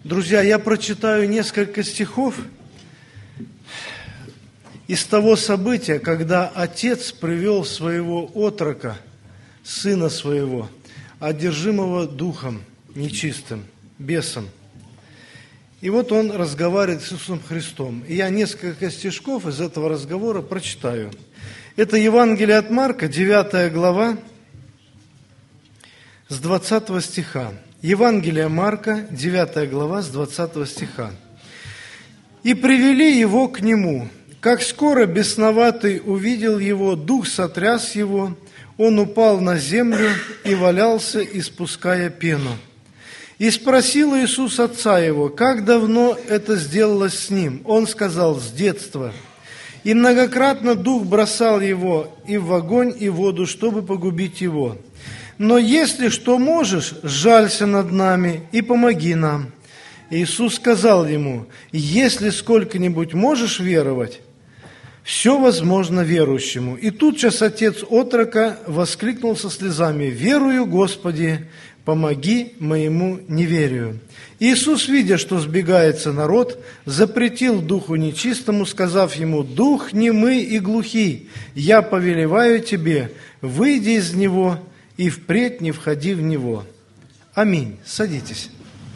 Друзья, я прочитаю несколько стихов из того события, когда отец привел своего отрока, сына своего, одержимого духом нечистым, бесом. И вот он разговаривает с Иисусом Христом. И я несколько стишков из этого разговора прочитаю. Это Евангелие от Марка, 9 глава, с 20 стиха. Евангелие Марка, 9 глава, с 20 стиха. «И привели его к нему. Как скоро бесноватый увидел его, дух сотряс его, он упал на землю и валялся, испуская пену. И спросил Иисус отца его, как давно это сделалось с ним? Он сказал, с детства. И многократно дух бросал его и в огонь, и в воду, чтобы погубить его. Но если что можешь, сжалься над нами и помоги нам. Иисус сказал ему, если сколько-нибудь можешь веровать, все возможно верующему. И тутчас отец отрока воскликнул со слезами, верую, Господи, помоги моему неверию. Иисус, видя, что сбегается народ, запретил духу нечистому, сказав ему, дух немый и глухий, я повелеваю тебе, выйди из него и впредь не входи в него. Аминь. Садитесь.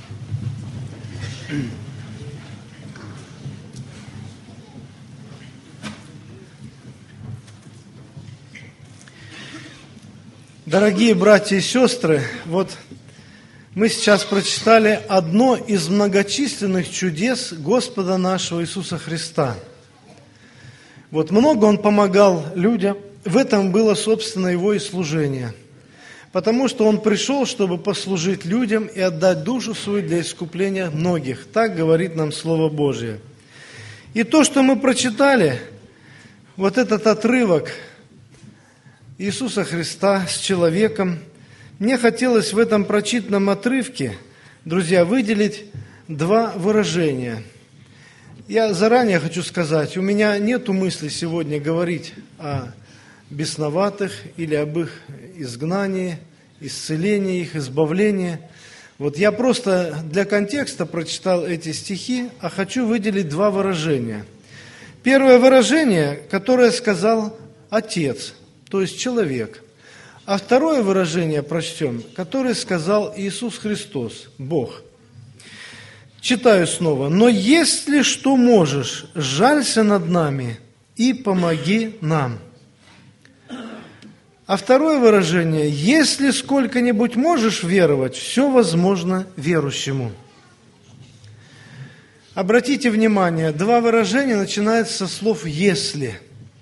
Дорогие братья и сестры, вот мы сейчас прочитали одно из многочисленных чудес Господа нашего Иисуса Христа. Вот много Он помогал людям, в этом было, собственно, Его и служение. Потому что Он пришел, чтобы послужить людям и отдать душу свою для искупления многих. Так говорит нам Слово Божие. И то, что мы прочитали, вот этот отрывок Иисуса Христа с человеком, мне хотелось в этом прочитанном отрывке, друзья, выделить два выражения. Я заранее хочу сказать, у меня нет мысли сегодня говорить о бесноватых или об их изгнании, исцелении их, избавлении. Вот я просто для контекста прочитал эти стихи, а хочу выделить два выражения. Первое выражение, которое сказал Отец, то есть человек. А второе выражение прочтем, которое сказал Иисус Христос, Бог. Читаю снова. «Но если что можешь, сжалься над нами и помоги нам». А второе выражение, если сколько-нибудь можешь веровать, все возможно верующему. Обратите внимание, два выражения начинаются со слов «если».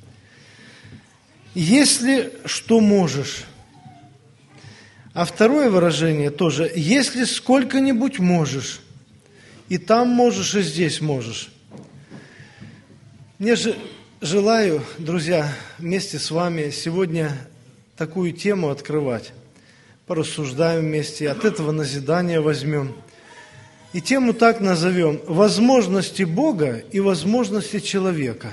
«Если что можешь». А второе выражение тоже «если сколько-нибудь можешь». И там можешь, и здесь можешь. Мне же желаю, друзья, вместе с вами сегодня такую тему открывать. Порассуждаем вместе, от этого назидания возьмем. И тему так назовем «Возможности Бога и возможности человека».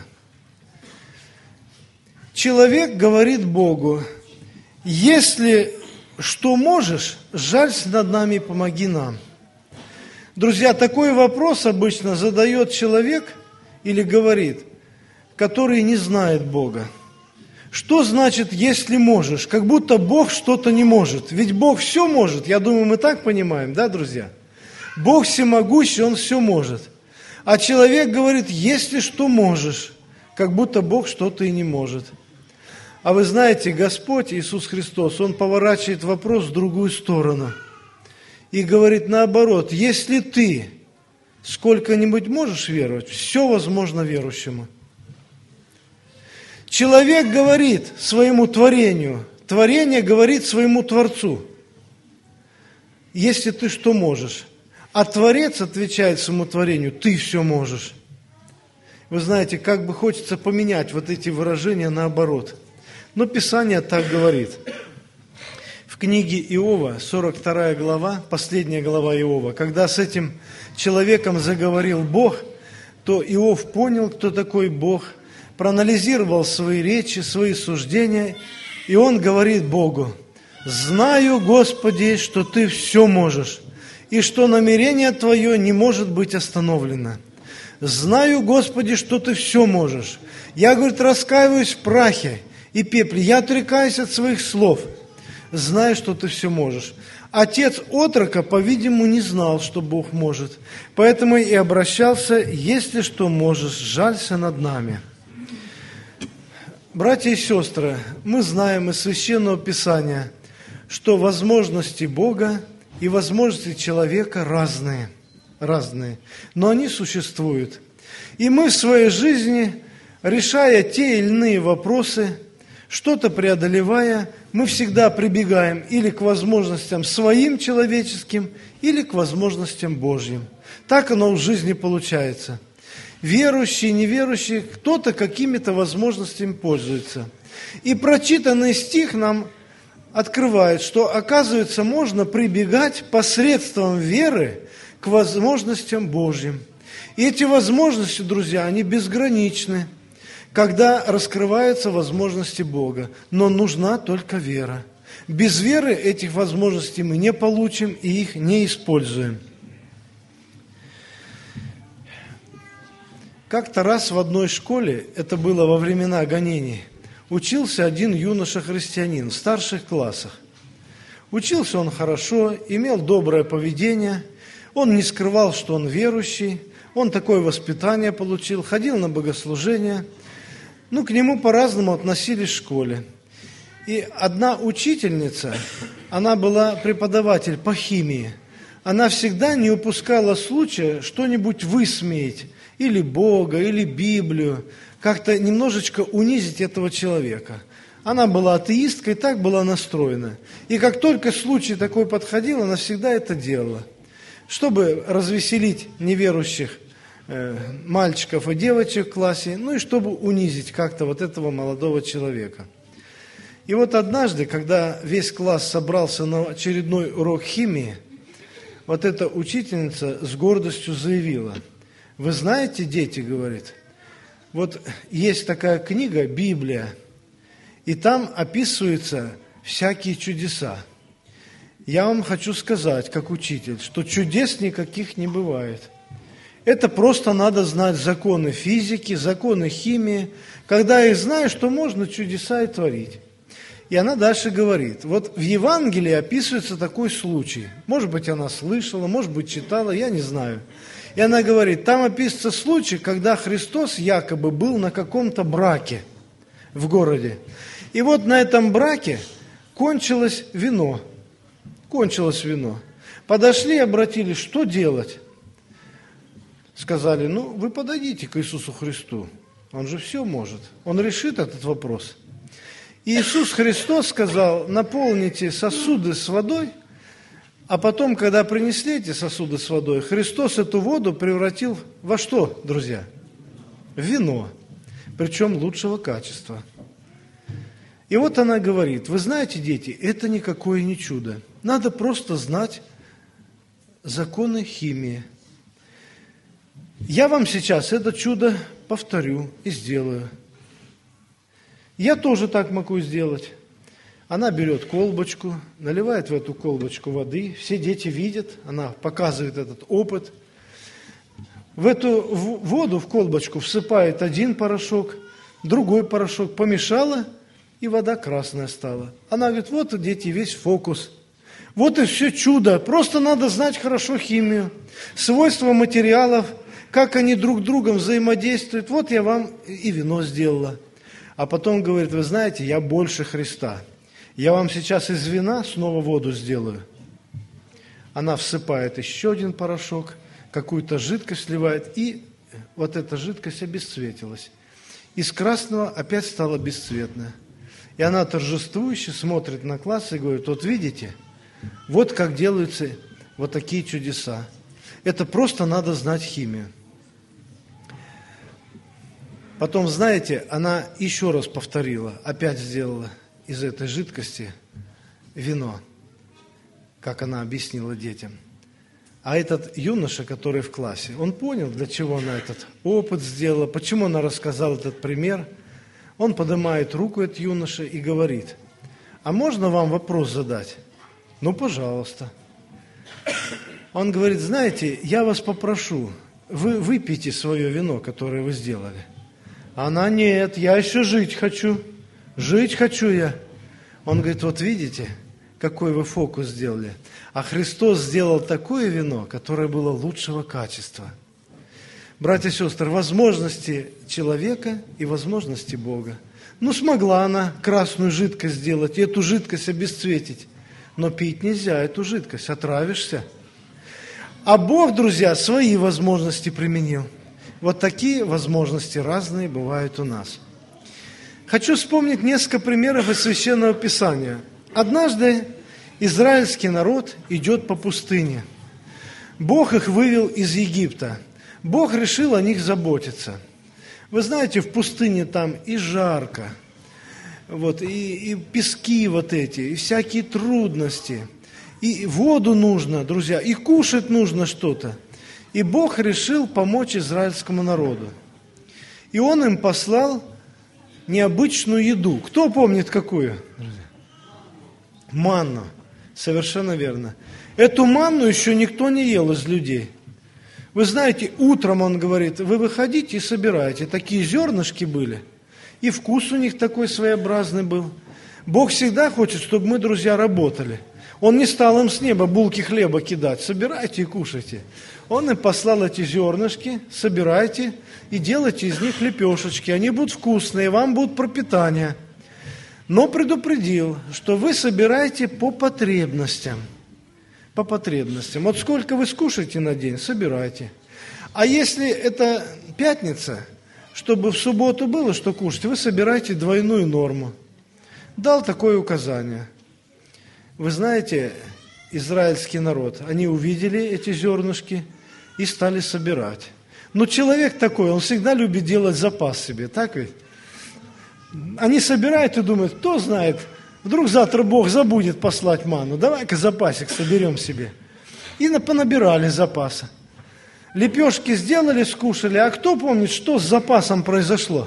Человек говорит Богу, если что можешь, сжалься над нами и помоги нам. Друзья, такой вопрос обычно задает человек или говорит, который не знает Бога. Что значит, если можешь? Как будто Бог что-то не может. Ведь Бог все может. Я думаю, мы так понимаем, да, друзья? Бог всемогущий, Он все может. А человек говорит, если что можешь, как будто Бог что-то и не может. А вы знаете, Господь Иисус Христос, Он поворачивает вопрос в другую сторону. И говорит наоборот, если ты сколько-нибудь можешь веровать, все возможно верующему. Человек говорит своему творению, творение говорит своему Творцу, если ты что можешь. А Творец отвечает своему творению, ты все можешь. Вы знаете, как бы хочется поменять вот эти выражения наоборот. Но Писание так говорит. В книге Иова, 42 глава, последняя глава Иова, когда с этим человеком заговорил Бог, то Иов понял, кто такой Бог, проанализировал свои речи, свои суждения, и он говорит Богу, «Знаю, Господи, что Ты все можешь, и что намерение Твое не может быть остановлено. Знаю, Господи, что Ты все можешь. Я, говорит, раскаиваюсь в прахе и пепле. Я отрекаюсь от своих слов. Знаю, что Ты все можешь. Отец отрока, по-видимому, не знал, что Бог может. Поэтому и обращался: если что можешь, жалься над нами. Братья и сестры, мы знаем из Священного Писания, что возможности Бога и возможности человека разные, но они существуют. И мы в своей жизни, решая те или иные вопросы, что-то преодолевая, мы всегда прибегаем или к возможностям своим человеческим, или к возможностям Божьим. Так оно в жизни получается. Верующие, неверующие, кто-то какими-то возможностями пользуется. И прочитанный стих нам открывает, что, оказывается, можно прибегать посредством веры к возможностям Божьим. И эти возможности, друзья, они безграничны, когда раскрываются возможности Бога. Но нужна только вера. Без веры этих возможностей мы не получим и их не используем. Как-то раз в одной школе, это было во времена гонений, учился один юноша-христианин в старших классах. Учился он хорошо, имел доброе поведение, он не скрывал, что он верующий, он такое воспитание получил, ходил на богослужения. К нему по-разному относились в школе. И одна учительница, она была преподаватель по химии, она всегда не упускала случая что-нибудь высмеять, или Бога, или Библию, как-то немножечко унизить этого человека. Она была атеисткой, так была настроена. И как только случай такой подходил, она всегда это делала, чтобы развеселить неверующих мальчиков и девочек в классе, и чтобы унизить как-то вот этого молодого человека. И вот однажды, когда весь класс собрался на очередной урок химии, вот эта учительница с гордостью заявила: «Вы знаете, дети, — говорит, — вот есть такая книга, Библия, и там описываются всякие чудеса. Я вам хочу сказать, как учитель, что чудес никаких не бывает. Это просто надо знать законы физики, законы химии. Когда их знаешь, то можно чудеса и творить». И она дальше говорит: вот в Евангелии описывается такой случай. Может быть, она слышала, может быть, читала, я не знаю. И она говорит, там описывается случай, когда Христос якобы был на каком-то браке в городе. И вот на этом браке кончилось вино. Подошли и обратились, что делать? Сказали: вы подойдите к Иисусу Христу, Он же все может, Он решит этот вопрос. И Иисус Христос сказал: наполните сосуды с водой, а потом, когда принесли эти сосуды с водой, Христос эту воду превратил во что, друзья? В вино, причем лучшего качества. И вот она говорит: вы знаете, дети, это никакое не чудо. Надо просто знать законы химии. Я вам сейчас это чудо повторю и сделаю. Я тоже так могу сделать. Она берет колбочку, наливает в эту колбочку воды, все дети видят, она показывает этот опыт. В эту воду, в колбочку, всыпает один порошок, другой порошок, помешала, и вода красная стала. Она говорит: вот, дети, весь фокус. Вот и все чудо. Просто надо знать хорошо химию, свойства материалов, как они друг с другом взаимодействуют. Вот я вам и вино сделала. А потом говорит: вы знаете, я больше Христа. Я вам сейчас из вина снова воду сделаю. Она всыпает еще один порошок, какую-то жидкость сливает, и вот эта жидкость обесцветилась. Из красного опять стала бесцветная. И она торжествующе смотрит на класс и говорит: вот видите, вот как делаются вот такие чудеса. Это просто надо знать химию. Потом, знаете, она еще раз повторила, опять сделала из этой жидкости вино, как она объяснила детям. А этот юноша, который в классе, он понял, для чего она этот опыт сделала, почему она рассказала этот пример. Он поднимает руку, этот юноша, и говорит: а можно вам вопрос задать? Ну, пожалуйста. Он говорит: знаете, я вас попрошу, вы выпейте свое вино, которое вы сделали. Она: нет, я еще жить хочу я. Он говорит: вот видите, какой вы фокус сделали. А Христос сделал такое вино, которое было лучшего качества. Братья и сестры, возможности человека и возможности Бога. Смогла она красную жидкость сделать, и эту жидкость обесцветить. Но пить нельзя эту жидкость, отравишься. А Бог, друзья, свои возможности применил. Вот такие возможности разные бывают у нас. Хочу вспомнить несколько примеров из Священного Писания. Однажды израильский народ идет по пустыне. Бог их вывел из Египта. Бог решил о них заботиться. Вы знаете, в пустыне там и жарко, и пески эти, и всякие трудности, и воду нужно, друзья, и кушать нужно что-то. И Бог решил помочь израильскому народу. И Он им послал необычную еду. Кто помнит какую? Манну. Совершенно верно. Эту манну еще никто не ел из людей. Вы знаете, утром, он говорит, вы выходите и собираете. Такие зернышки были. И вкус у них такой своеобразный был. Бог всегда хочет, чтобы мы, друзья, работали. Он не стал им с неба булки хлеба кидать. Собирайте и кушайте. Он им послал эти зернышки, собирайте и делайте из них лепешечки. Они будут вкусные, вам будут пропитание. Но предупредил, что вы собираете по потребностям. По потребностям. Вот сколько вы скушаете на день, собирайте. А если это пятница, чтобы в субботу было что кушать, вы собираете двойную норму. Дал такое указание. Вы знаете, израильский народ, они увидели эти зернышки и стали собирать. Но человек такой, он всегда любит делать запас себе, так ведь? Они собирают и думают, кто знает, вдруг завтра Бог забудет послать манну, давай-ка запасик соберем себе. И понабирали запаса. Лепешки сделали, скушали, а кто помнит, что с запасом произошло?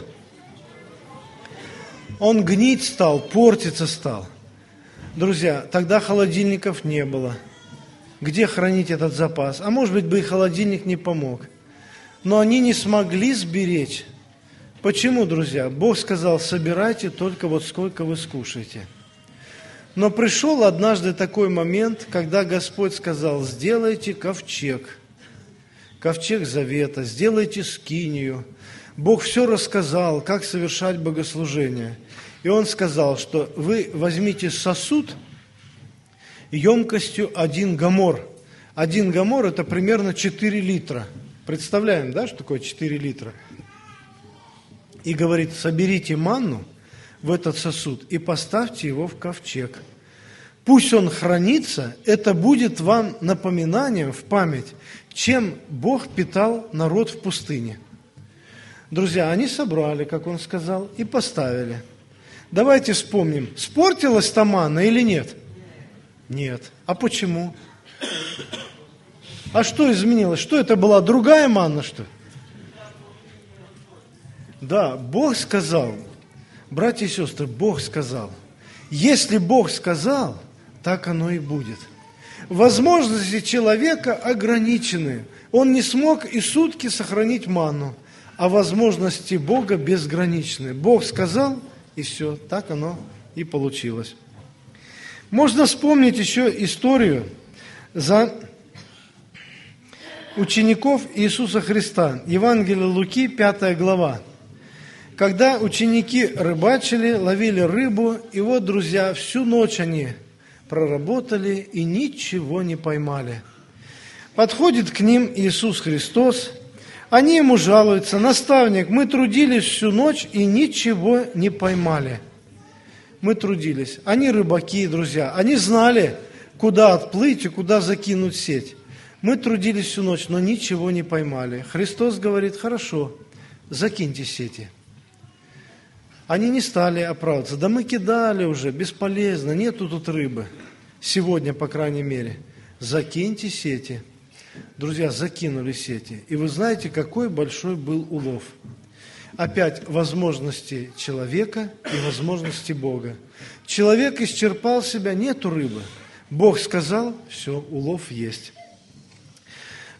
Он гнить стал, портиться стал. Друзья, тогда холодильников не было. Где хранить этот запас? А может быть, бы и холодильник не помог. Но они не смогли сберечь. Почему, друзья? Бог сказал, собирайте только вот сколько вы скушаете. Но пришел однажды такой момент, когда Господь сказал, сделайте ковчег. Ковчег завета, сделайте скинию. Бог все рассказал, как совершать богослужение. И Он сказал, что вы возьмите сосуд емкостью 1 гомор. 1 гомор – это примерно 4 литра. Представляем, да, что такое 4 литра? И говорит, соберите манну в этот сосуд и поставьте его в ковчег. Пусть он хранится, это будет вам напоминанием в память, чем Бог питал народ в пустыне. Друзья, они собрали, как он сказал, и поставили. Давайте вспомним, спортилась та манна или нет? Нет. А почему? А что изменилось? Что это была? Другая манна, что ли? Да, Бог сказал, братья и сестры, Бог сказал. Если Бог сказал, так оно и будет. Возможности человека ограничены. Он не смог и сутки сохранить манну, а возможности Бога безграничны. Бог сказал, и все, так оно и получилось. Можно вспомнить еще историю за учеников Иисуса Христа. Евангелие Луки, 5 глава. Когда ученики рыбачили, ловили рыбу, и вот, друзья, всю ночь они проработали и ничего не поймали. Подходит к ним Иисус Христос, они ему жалуются, наставник, мы трудились всю ночь и ничего не поймали. Мы трудились. Они рыбаки, друзья, они знали, куда отплыть и куда закинуть сеть. Мы трудились всю ночь, но ничего не поймали. Христос говорит, хорошо, закиньте сети. Они не стали оправдываться. Да мы кидали уже, бесполезно, нету тут рыбы. Сегодня, по крайней мере. Закиньте сети. Друзья, закинули сети. И вы знаете, какой большой был улов. Опять возможности человека и возможности Бога. Человек исчерпал себя, нету рыбы. Бог сказал, все, улов есть.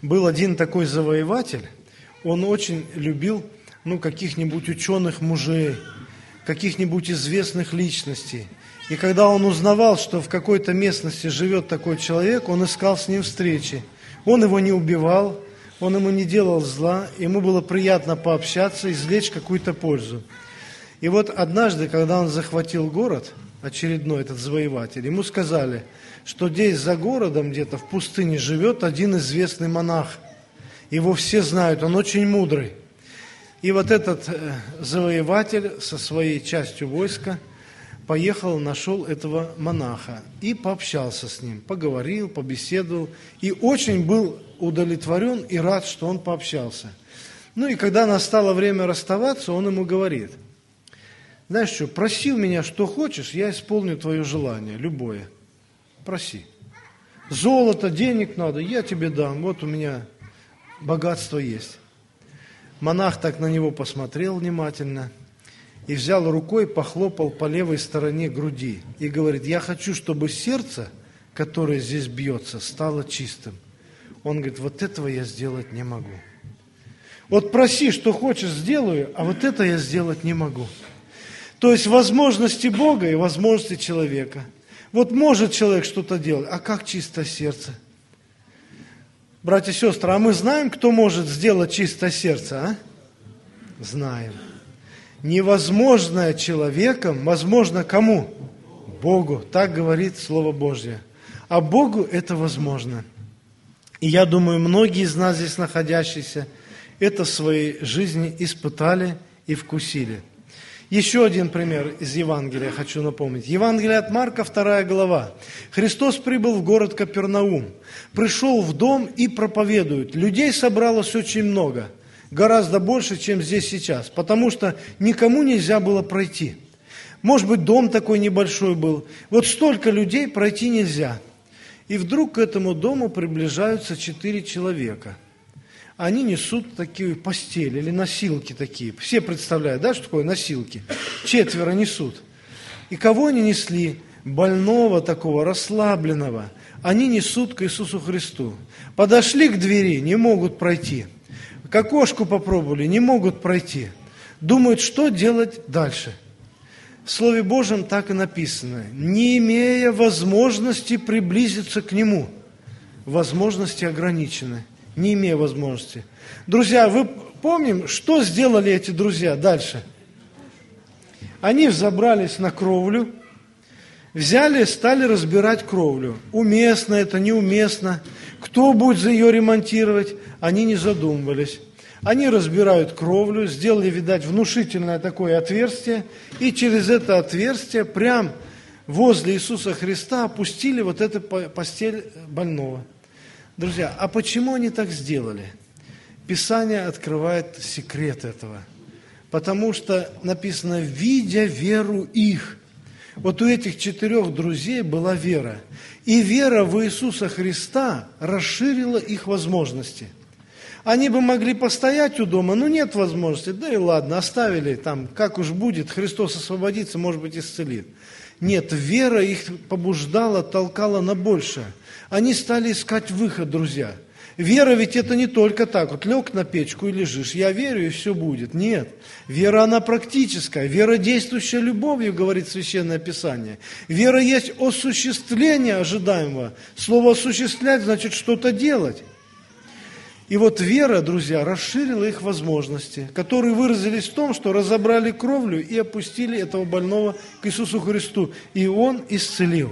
Был один такой завоеватель, он очень любил каких-нибудь ученых мужей, каких-нибудь известных личностей. И когда он узнавал, что в какой-то местности живет такой человек, он искал с ним встречи. Он его не убивал, он ему не делал зла, ему было приятно пообщаться, извлечь какую-то пользу. И вот однажды, когда он захватил город, очередной этот завоеватель, ему сказали, что здесь за городом, где-то в пустыне, живет один известный монах. Его все знают, он очень мудрый. И вот этот завоеватель со своей частью войска поехал, нашел этого монаха и пообщался с ним, поговорил, побеседовал, и очень был удовлетворен и рад, что он пообщался. И когда настало время расставаться, он ему говорит: знаешь что, проси у меня что хочешь, я исполню твое желание, любое. Проси. Золото, денег надо, я тебе дам, вот у меня богатство есть. Монах так на него посмотрел внимательно и взял рукой, похлопал по левой стороне груди и говорит: я хочу, чтобы сердце, которое здесь бьется, стало чистым. Он говорит: вот этого я сделать не могу. Вот проси, что хочешь, сделаю, а вот это я сделать не могу. То есть возможности Бога и возможности человека. Вот может человек что-то делать, а как чистое сердце? Братья и сестры, а мы знаем, кто может сделать чистое сердце, а? Знаем. Невозможное человеком возможно кому? Богу. Так говорит Слово Божье. А Богу это возможно. И я думаю, многие из нас здесь находящиеся это в своей жизни испытали и вкусили. Еще один пример из Евангелия хочу напомнить. Евангелие от Марка, 2 глава. Христос прибыл в город Капернаум, пришел в дом и проповедует. Людей собралось очень много, гораздо больше, чем здесь сейчас, потому что никому нельзя было пройти. Может быть, дом такой небольшой был. Вот столько людей пройти нельзя. И вдруг к этому дому приближаются 4 человека. Они несут такие постели или носилки такие. Все представляют, да, что такое носилки? 4 несут. И кого они несли? Больного такого, расслабленного. Они несут к Иисусу Христу. Подошли к двери, не могут пройти. К окошку попробовали, не могут пройти. Думают, что делать дальше. В Слове Божьем так и написано: не имея возможности приблизиться к Нему. Возможности ограничены. Не имея возможности. Друзья, вы помним, что сделали эти друзья дальше? Они взобрались на кровлю, взяли, стали разбирать кровлю. Уместно это, неуместно. Кто будет за ее ремонтировать? Они не задумывались. Они разбирают кровлю, сделали, видать, внушительное такое отверстие, и через это отверстие прям возле Иисуса Христа опустили вот эту постель больного. Друзья, а почему они так сделали? Писание открывает секрет этого. Потому что написано: «видя веру их». Вот у этих 4 друзей была вера. И вера в Иисуса Христа расширила их возможности. Они бы могли постоять у дома, но нет возможности. Да и ладно, оставили там, как уж будет, Христос освободится, может быть, исцелит. Нет, вера их побуждала, толкала на большее. Они стали искать выход, друзья. Вера ведь это не только так, вот лег на печку и лежишь, я верю и все будет. Нет, вера она практическая, вера, действующая любовью, говорит Священное Писание. Вера есть осуществление ожидаемого. Слово «осуществлять» значит что-то делать. И вот вера, друзья, расширила их возможности, которые выразились в том, что разобрали кровлю и опустили этого больного к Иисусу Христу, и Он исцелил.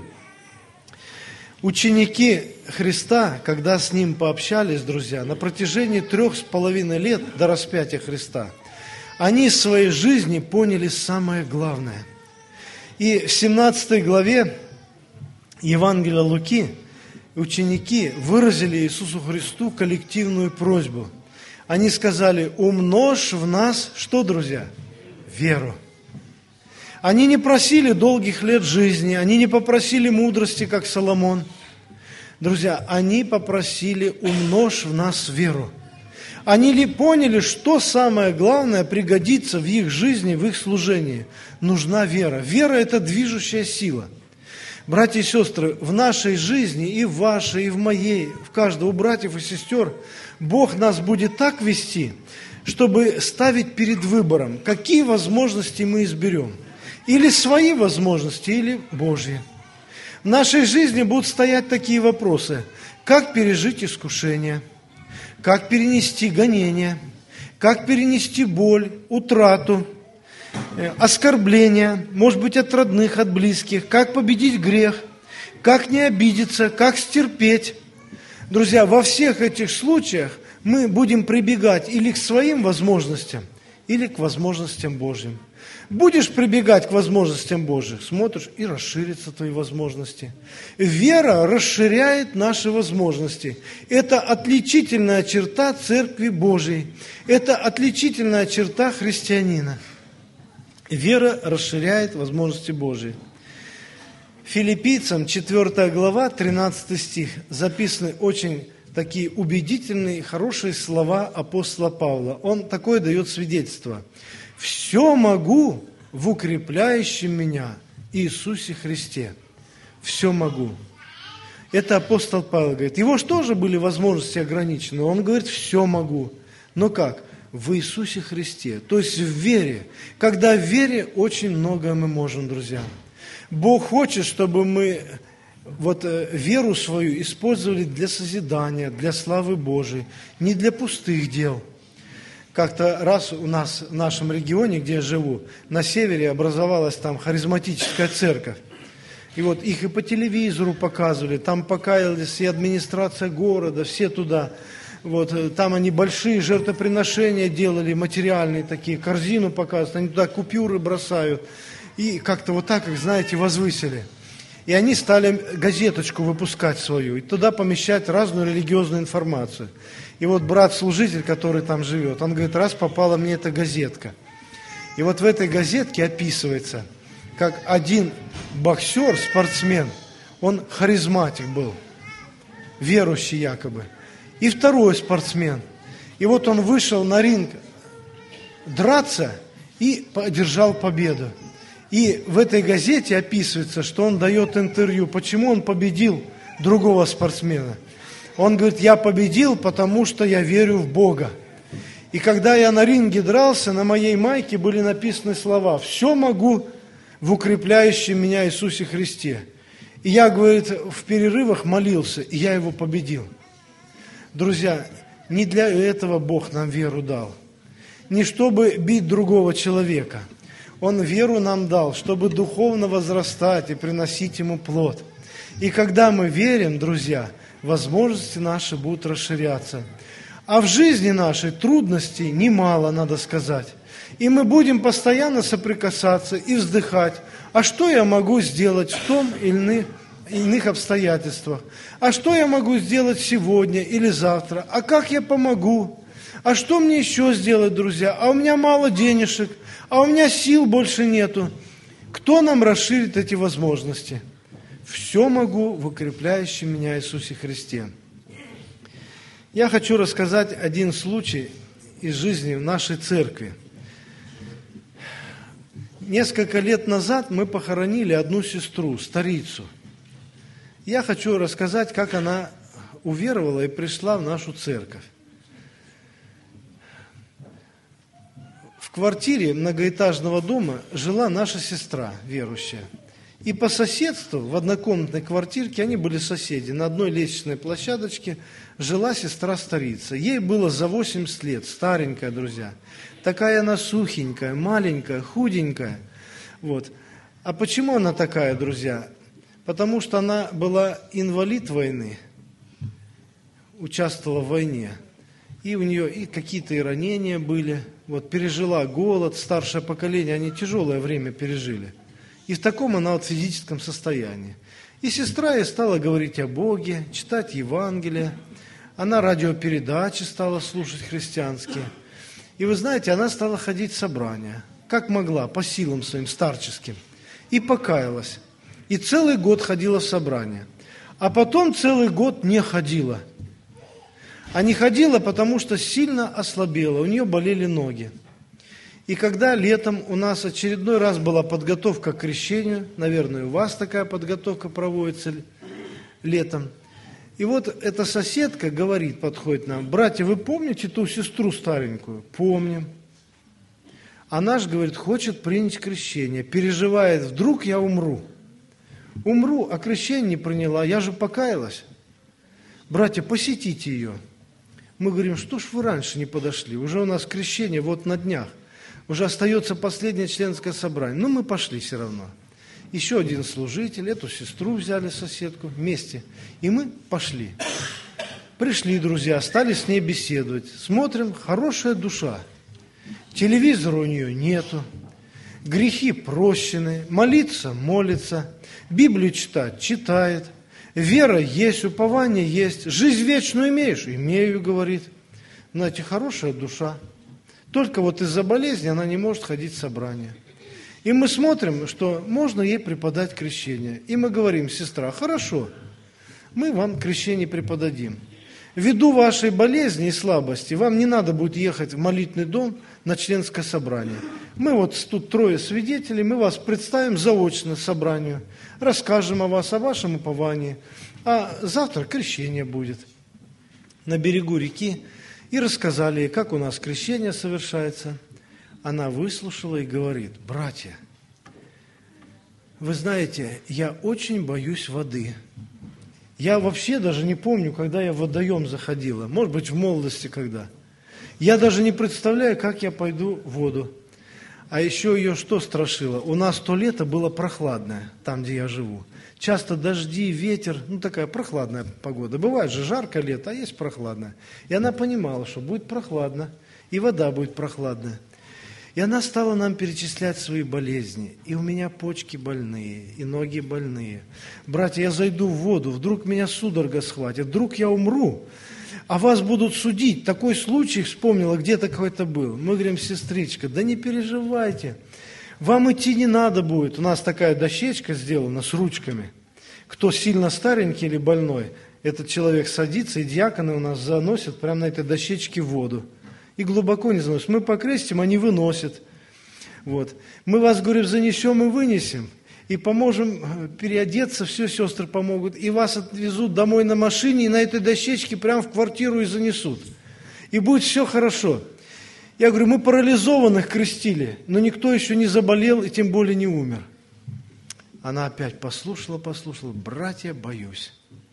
Ученики Христа, когда с Ним пообщались, друзья, на протяжении 3,5 лет до распятия Христа, они в своей жизни поняли самое главное. И в 17 главе Евангелия Луки ученики выразили Иисусу Христу коллективную просьбу. Они сказали: умножь в нас, что, друзья? Веру. Они не просили долгих лет жизни, они не попросили мудрости, как Соломон. Друзья, они попросили: умножь в нас веру. Они ли поняли, что самое главное пригодится в их жизни, в их служении? Нужна вера. Вера – это движущая сила. Братья и сестры, в нашей жизни, и в вашей, и в моей, в каждого, у братьев и сестер, Бог нас будет так вести, чтобы ставить перед выбором, какие возможности мы изберем. Или свои возможности, или Божьи. В нашей жизни будут стоять такие вопросы. Как пережить искушение? Как перенести гонение? Как перенести боль, утрату, оскорбления, может быть, от родных, от близких? Как победить грех? Как не обидеться? Как стерпеть? Друзья, во всех этих случаях мы будем прибегать или к своим возможностям, или к возможностям Божьим. Будешь прибегать к возможностям Божьим, смотришь, и расширятся твои возможности. Вера расширяет наши возможности. Это отличительная черта Церкви Божией. Это отличительная черта христианина. Вера расширяет возможности Божьи. Филиппийцам 4 глава, 13 стих, записаны очень такие убедительные, хорошие слова апостола Павла. Он такое дает свидетельство. «Все могу в укрепляющем меня Иисусе Христе». Все могу. Это апостол Павел говорит. Его же тоже были возможности ограничены. Он говорит, все могу. Но как? В Иисусе Христе. То есть в вере. Когда в вере очень многое мы можем, друзья. Бог хочет, чтобы мы веру свою использовали для созидания, для славы Божией, не для пустых дел. Как-то раз у нас в нашем регионе, где я живу, на севере образовалась там харизматическая церковь. И вот их и по телевизору показывали, там покаялись и администрация города, все туда. Вот, там они большие жертвоприношения делали, материальные такие, корзину показывают, они туда купюры бросают. И как-то вот так, как знаете, возвысили. И они стали газеточку выпускать свою, и туда помещать разную религиозную информацию. И вот брат-служитель, который там живет, он говорит, раз попала мне эта газетка. И вот в этой газетке описывается, как один боксер, спортсмен, он харизматик был, верующий якобы. И второй спортсмен. И вот он вышел на ринг драться и одержал победу. И в этой газете описывается, что он дает интервью, почему он победил другого спортсмена. Он говорит, я победил, потому что я верю в Бога. И когда я на ринге дрался, на моей майке были написаны слова «Все могу в укрепляющем меня Иисусе Христе». И я, говорит, в перерывах молился, и я его победил. Друзья, не для этого Бог нам веру дал. Не чтобы бить другого человека. Он веру нам дал, чтобы духовно возрастать и приносить Ему плод. И когда мы верим, друзья, возможности наши будут расширяться. А в жизни нашей трудностей немало, надо сказать. И мы будем постоянно соприкасаться и вздыхать. А что я могу сделать в том или иных обстоятельствах? А что я могу сделать сегодня или завтра? А как я помогу? А что мне еще сделать, друзья? А у меня мало денежек, а у меня сил больше нету. Кто нам расширит эти возможности? Все могу в укрепляющем меня Иисусе Христе. Я хочу рассказать один случай из жизни в нашей церкви. Несколько лет назад мы похоронили одну сестру, старицу. Я хочу рассказать, как она уверовала и пришла в нашу церковь. В квартире многоэтажного дома жила наша сестра, верующая. И по соседству, в однокомнатной квартирке, они были соседи, на одной лестничной площадочке жила сестра-старица. Ей было за 80 лет, старенькая, друзья. Такая она сухенькая, маленькая, худенькая. Вот. А почему она такая, друзья? Потому что она была инвалид войны, участвовала в войне. И у нее и какие-то и ранения были. Вот, пережила голод, старшее поколение, они тяжелое время пережили. И в таком она вот физическом состоянии. И сестра ей стала говорить о Боге, читать Евангелие. Она радиопередачи стала слушать христианские. И вы знаете, она стала ходить в собрания, как могла, по силам своим старческим. И покаялась. И целый год ходила в собрания. А потом целый год не ходила. А не ходила, потому что сильно ослабела, у нее болели ноги. И когда летом у нас очередной раз была подготовка к крещению, наверное, у вас такая подготовка проводится летом, И вот эта соседка говорит, подходит нам: братья, вы помните ту сестру старенькую? Помним. Она же, говорит, хочет принять крещение, переживает, вдруг я умру. Умру, а крещение не приняла, я же покаялась. Братья, посетите ее. Мы говорим: что ж вы раньше не подошли? Уже у нас крещение вот на днях. Уже остается последнее членское собрание. Но мы пошли все равно. Еще один служитель, эту сестру взяли, соседку, вместе. И мы пошли. Пришли друзья, стали с ней беседовать. Смотрим, хорошая душа. Телевизора у нее нету. Грехи прощены. Молиться молится. Библию читать читает. Вера есть, упование есть. Жизнь вечную имеешь? Имею, говорит. Знаете, хорошая душа. Только вот из-за болезни она не может ходить в собрание. И мы смотрим, что можно ей преподать крещение. И мы говорим: сестра, хорошо, мы вам крещение преподадим. Ввиду вашей болезни и слабости вам не надо будет ехать в молитвенный дом на членское собрание. Мы вот тут 3 свидетелей, мы вас представим заочно собранию, расскажем о вас, о вашем уповании. А завтра крещение будет на берегу реки. И рассказали ей, как у нас крещение совершается. Она выслушала и говорит: братья, вы знаете, я очень боюсь воды. Я вообще даже не помню, когда я в водоем заходила. Может быть, в молодости когда. Я даже не представляю, как я пойду в воду. А еще ее что страшило? У нас то лето было прохладное, там, где я живу. Часто дожди, ветер, такая прохладная погода. Бывает же жарко лето, а есть прохладное. И она понимала, что будет прохладно, и вода будет прохладная. И она стала нам перечислять свои болезни. И у меня почки больные, и ноги больные. Братья, я зайду в воду, вдруг меня судорога схватит, вдруг я умру, а вас будут судить. Такой случай вспомнила, где-то какой-то был. Мы говорим: сестричка, да не переживайте, вам идти не надо будет. У нас такая дощечка сделана с ручками. Кто сильно старенький или больной, этот человек садится, и диаконы у нас заносят прямо на этой дощечке в воду. И глубоко не заносят. Мы покрестим, они выносят. Вот. Мы вас, говорим, занесем и вынесем, и поможем переодеться, все сестры помогут, и вас отвезут домой на машине, и на этой дощечке прямо в квартиру и занесут. И будет все хорошо. Я говорю: мы парализованных крестили, но никто еще не заболел и тем более не умер. Она опять послушала. Братья, боюсь.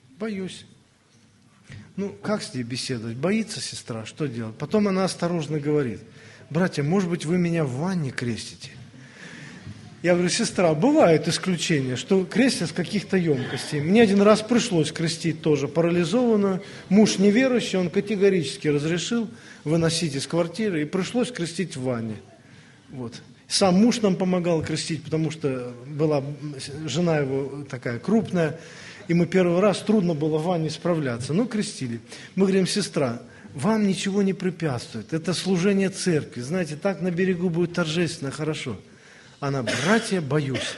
Как с ней беседовать? Боится сестра, что делать? Потом она осторожно говорит: братья, может быть, вы меня в ванне крестите? Я говорю: сестра, бывают исключения, что крестят с каких-то емкостей. Мне один раз пришлось крестить тоже парализованную. Муж неверующий, он категорически разрешил выносить из квартиры, и пришлось крестить в ванне. Вот. Сам муж нам помогал крестить, потому что была жена его такая крупная, и мы первый раз, трудно было в ванне справляться. Крестили. Мы говорим: сестра, вам ничего не препятствует. Это служение церкви. Знаете, так на берегу будет торжественно, хорошо. Она: братья, боюсь.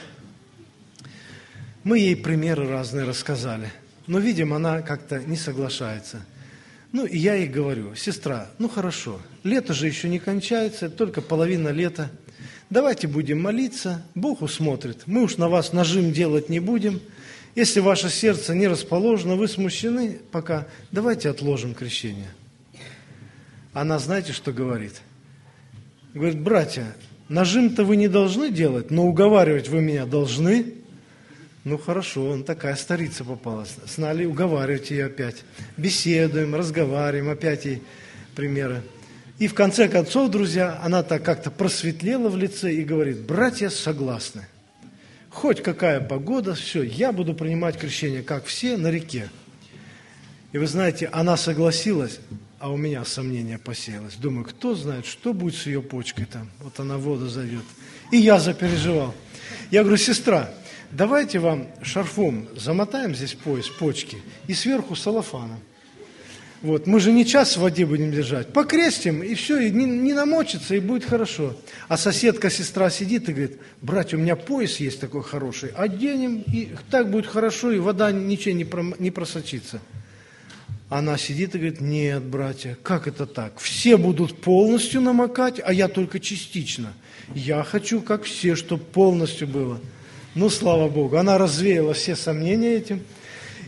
Мы ей примеры разные рассказали. Но, видим, она как-то не соглашается. И я ей говорю: сестра, хорошо, лето же еще не кончается, только половина лета. Давайте будем молиться, Бог усмотрит. Мы уж на вас нажим делать не будем. Если ваше сердце не расположено, вы смущены пока, давайте отложим крещение. Она, знаете, что говорит? Говорит: братья, нажим-то вы не должны делать, но уговаривать вы меня должны. Хорошо, такая старица попалась. Знали, уговаривать ее опять. Беседуем, разговариваем, опять ей примеры. И в конце концов, друзья, она так как-то просветлела в лице и говорит: братья согласны. Хоть какая погода, все, я буду принимать крещение, как все, на реке. И вы знаете, она согласилась, а у меня сомнение посеялось. Думаю, кто знает, что будет с ее почкой там. Вот она в воду зайдет. И я запереживал. Я говорю: сестра, давайте вам шарфом замотаем здесь пояс, почки, и сверху салофаном. Вот, мы же не час в воде будем держать. Покрестим, и все, и не намочится, и будет хорошо. А соседка, сестра сидит и говорит: братья, у меня пояс есть такой хороший, оденем, и так будет хорошо, и вода ничего не просочится. Она сидит и говорит: нет, братья, как это так? Все будут полностью намокать, а я только частично. Я хочу, как все, чтобы полностью было. Слава Богу, она развеяла все сомнения этим.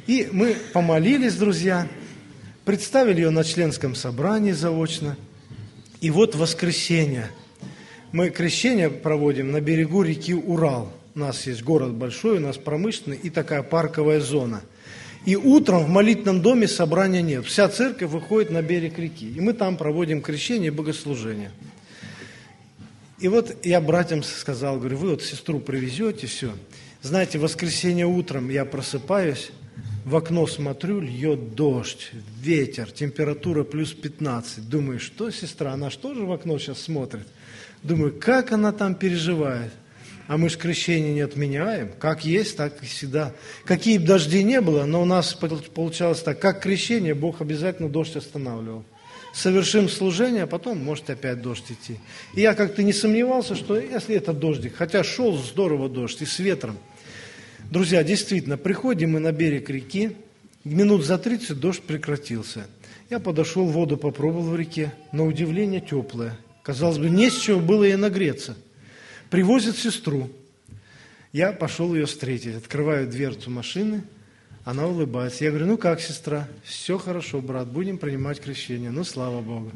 И мы помолились, друзья, представили ее на членском собрании заочно. И вот воскресенье. Мы крещение проводим на берегу реки Урал. У нас есть город большой, у нас промышленный и такая парковая зона. И утром в молитвенном доме собрания нет. Вся церковь выходит на берег реки. И мы там проводим крещение и богослужение. И вот я братьям сказал, говорю, вы вот сестру привезете, все. Знаете, в воскресенье утром я просыпаюсь, в окно смотрю, льет дождь, ветер, температура плюс 15. Думаю, что сестра, она же тоже в окно сейчас смотрит. Думаю, как она там переживает. А мы же крещение не отменяем. Как есть, так и всегда. Какие бы дожди не было, но у нас получалось так. Как крещение, Бог обязательно дождь останавливал. Совершим служение, а потом может опять дождь идти. И я как-то не сомневался, что если это дождик, хотя шел здорово дождь и с ветром. Друзья, действительно, приходим мы на берег реки, минут за 30 дождь прекратился. Я подошел, воду попробовал в реке, на удивление теплая. Казалось бы, не с чего было ей нагреться. Привозят сестру. Я пошел ее встретить, открываю дверцу машины, она улыбается. Я говорю, ну как, сестра? Все хорошо, брат, будем принимать крещение. Ну, слава Богу.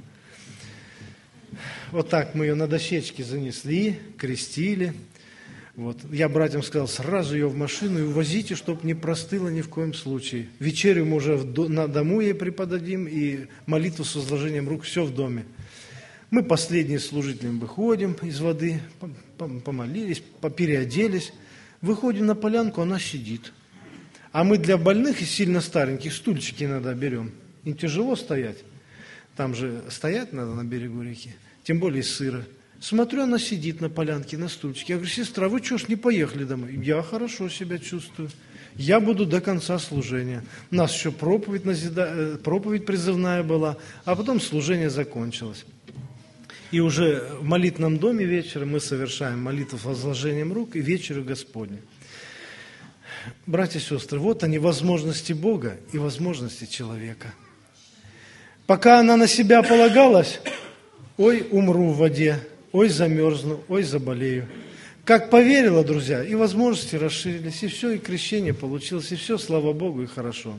Вот так мы ее на дощечке занесли, крестили. Вот. Я братьям сказал, сразу ее в машину и увозите, чтобы не простыла ни в коем случае. Вечерю мы уже на дому ей преподадим, и молитву с возложением рук, все в доме. Мы последние служителям выходим из воды, помолились, переоделись. Выходим на полянку, она сидит. А мы для больных и сильно стареньких стульчики иногда берем. Им тяжело стоять. Там же стоять надо на берегу реки, тем более сыро. Смотрю, она сидит на полянке, на стульчике. Я говорю, сестра, вы что ж не поехали домой? Я хорошо себя чувствую. Я буду до конца служения. У нас еще проповедь призывная была, а потом служение закончилось. И уже в молитвенном доме вечером мы совершаем молитву с возложением рук и вечерю Господню. Братья и сестры, вот они, возможности Бога и возможности человека. Пока она на себя полагалась, ой, умру в воде, ой, замерзну, ой, заболею. Как поверила, друзья, и возможности расширились, и все, и крещение получилось, и все, слава Богу, и хорошо.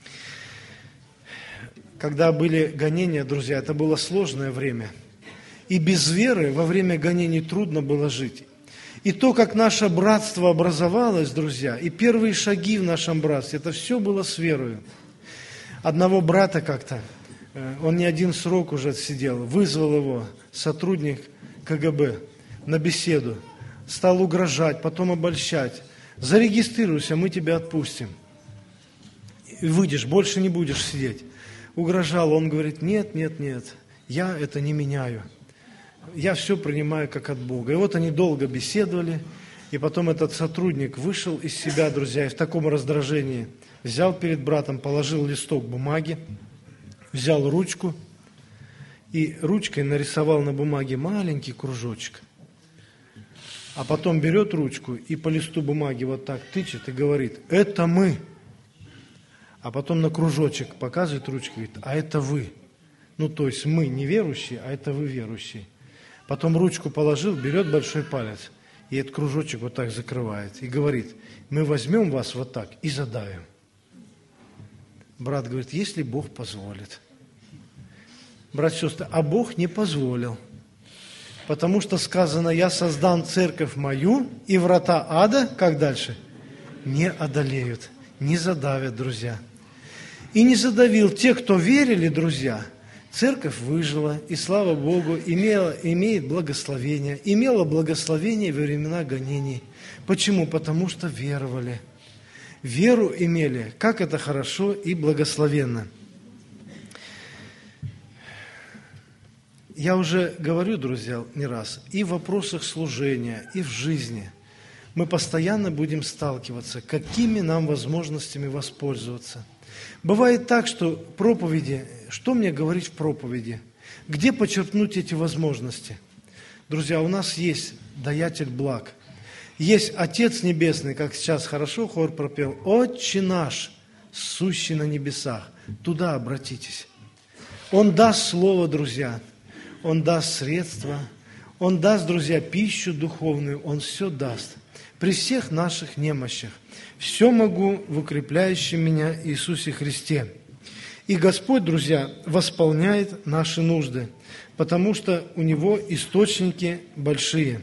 Когда были гонения, друзья, это было сложное время. И без веры во время гонений трудно было жить. И то, как наше братство образовалось, друзья, и первые шаги в нашем братстве, это все было с верою. Одного брата как-то, он не один срок уже отсидел, вызвал его сотрудник КГБ на беседу, стал угрожать, потом обольщать. Зарегистрируйся, мы тебя отпустим. И выйдешь, больше не будешь сидеть. Угрожал, он говорит, нет, я это не меняю. Я все принимаю как от Бога. И вот они долго беседовали, и потом этот сотрудник вышел из себя, друзья, и в таком раздражении взял перед братом, положил листок бумаги, взял ручку и ручкой нарисовал на бумаге маленький кружочек. А потом берет ручку и по листу бумаги вот так тычет и говорит, это мы. А потом на кружочек показывает ручкой, говорит, а это вы. Ну, то есть мы не верующие, а это вы верующие. Потом ручку положил, берет большой палец, и этот кружочек вот так закрывает. И говорит, мы возьмем вас вот так и задавим. Брат говорит, если Бог позволит. Брат и сестры, а Бог не позволил. Потому что сказано, я создам церковь мою, и врата ада, как дальше? Не одолеют, не задавят, друзья. И не задавил тех, кто верили, друзья. Церковь выжила, и, слава Богу, имеет благословение. Имела благословение во времена гонений. Почему? Потому что веровали. Веру имели, как это хорошо и благословенно. Я уже говорю, друзья, не раз, и в вопросах служения, и в жизни. Мы постоянно будем сталкиваться, какими нам возможностями воспользоваться. Бывает так, что проповеди, что мне говорить в проповеди? Где почерпнуть эти возможности? Друзья, у нас есть даятель благ. Есть Отец Небесный, как сейчас хорошо хор пропел, «Отче наш, сущий на небесах». Туда обратитесь. Он даст слово, друзья, Он даст средства, Он даст, друзья, пищу духовную, Он все даст. при всех наших немощах. Все могу в укрепляющем меня Иисусе Христе. И Господь, друзья, восполняет наши нужды, потому что у Него источники большие.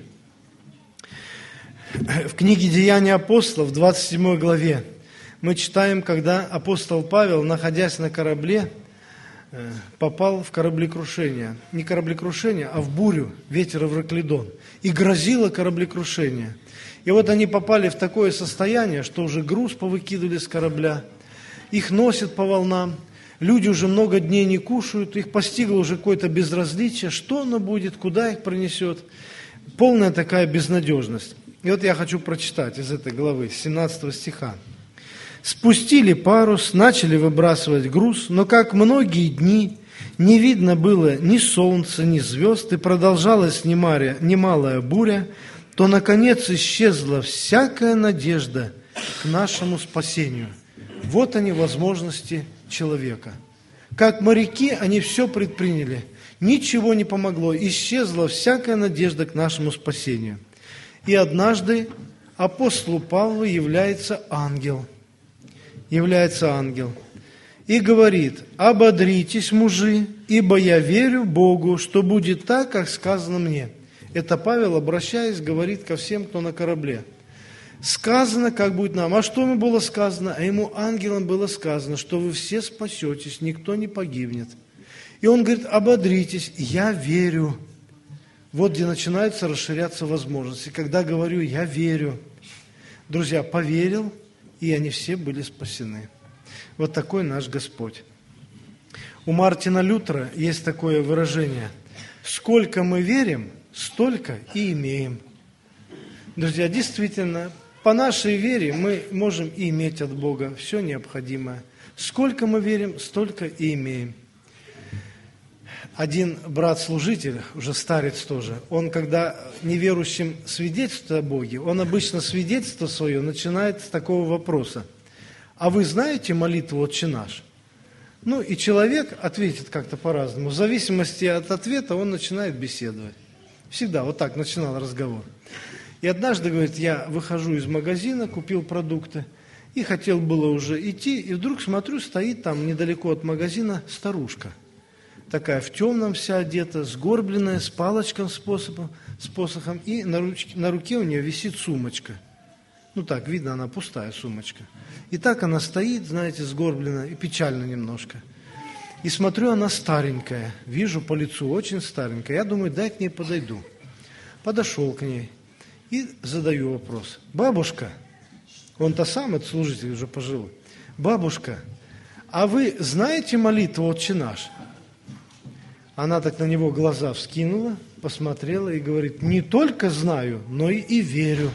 В книге «Деяния апостолов», в 27 главе, мы читаем, когда апостол Павел, находясь на корабле, попал в кораблекрушение. Не кораблекрушение, а в бурю, ветер Эвраклидон. И грозило кораблекрушение. И вот они попали в такое состояние, что уже груз повыкидывали с корабля, их носят по волнам, люди уже много дней не кушают, их постигло уже какое-то безразличие, что оно будет, куда их пронесет. Полная такая безнадежность. И вот я хочу прочитать из этой главы, 17 стиха. «Спустили парус, начали выбрасывать груз, но как многие дни не видно было ни солнца, ни звезд, и продолжалась немалая буря, то, наконец, исчезла всякая надежда к нашему спасению». Вот они, возможности человека. Как моряки, они все предприняли, ничего не помогло, исчезла всякая надежда к нашему спасению. И однажды апостолу Павлу является ангел, и говорит: «Ободритесь, мужи, ибо я верю Богу, что будет так, как сказано мне». Это Павел, обращаясь, говорит ко всем, кто на корабле. Сказано, как будет нам. А что ему было сказано? А ему, ангелам, было сказано, что вы все спасетесь, никто не погибнет. И он говорит: ободритесь, я верю. Вот где начинаются расширяться возможности. Когда говорю «я верю», друзья, поверил, и они все были спасены. Вот такой наш Господь. У Мартина Лютера есть такое выражение: «Сколько мы верим, столько и имеем». Друзья, действительно, по нашей вере мы можем и иметь от Бога все необходимое. Сколько мы верим, столько и имеем. Один брат-служитель, уже старец тоже, он, когда неверующим свидетельствует о Боге, он обычно свидетельство свое начинает с такого вопроса: «А вы знаете молитву «Отче наш»?» Ну, и человек ответит как-то по-разному. В зависимости от ответа он начинает беседовать. Всегда вот так начинал разговор. И однажды, говорит, я выхожу из магазина, купил продукты, и хотел было уже идти, и вдруг смотрю, стоит там недалеко от магазина старушка. Такая в темном вся одета, сгорбленная, с палочком, с посохом, и на руке у нее висит сумочка. Ну так, видно, она пустая сумочка. И так она стоит, знаете, сгорбленная, и печально немножко. И смотрю, она старенькая, вижу по лицу, очень старенькая. Я думаю, дай к ней подойду. Подошел к ней и задаю вопрос: «Бабушка», он-то сам, этот служитель уже пожилой, «Бабушка, а вы знаете молитву «Отче наш»?» Она так на него глаза вскинула, посмотрела и говорит: «Не только знаю, но и верю».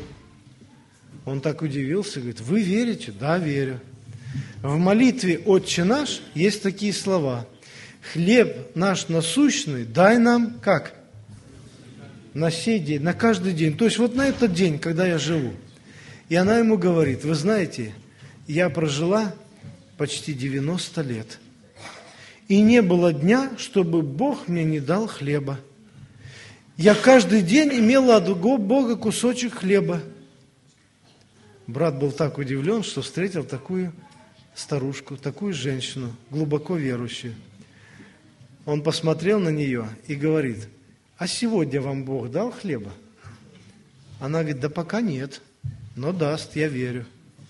Он так удивился, говорит: «Вы верите?» «Да, верю». В молитве «Отче наш» есть такие слова: «Хлеб наш насущный дай нам» как? На сей день, на каждый день. То есть вот на этот день, когда я живу. И она ему говорит: «Вы знаете, я прожила почти 90 лет. И не было дня, чтобы Бог мне не дал хлеба. Я каждый день имела от Бога кусочек хлеба». Брат был так удивлен, что встретил такую старушку, такую женщину, глубоко верующую. Он посмотрел на нее и говорит: «А сегодня вам Бог дал хлеба?» Она говорит: «Да пока нет, но даст, я верю».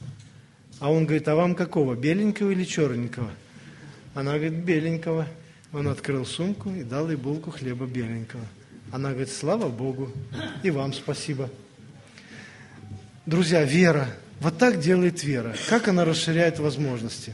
А он говорит: «А вам какого, беленького или черненького?» Она говорит: «Беленького». Он открыл сумку и дал ей булку хлеба беленького. Она говорит: «Слава Богу, и вам спасибо». Друзья, вера. Вот так делает вера. Как она расширяет возможности.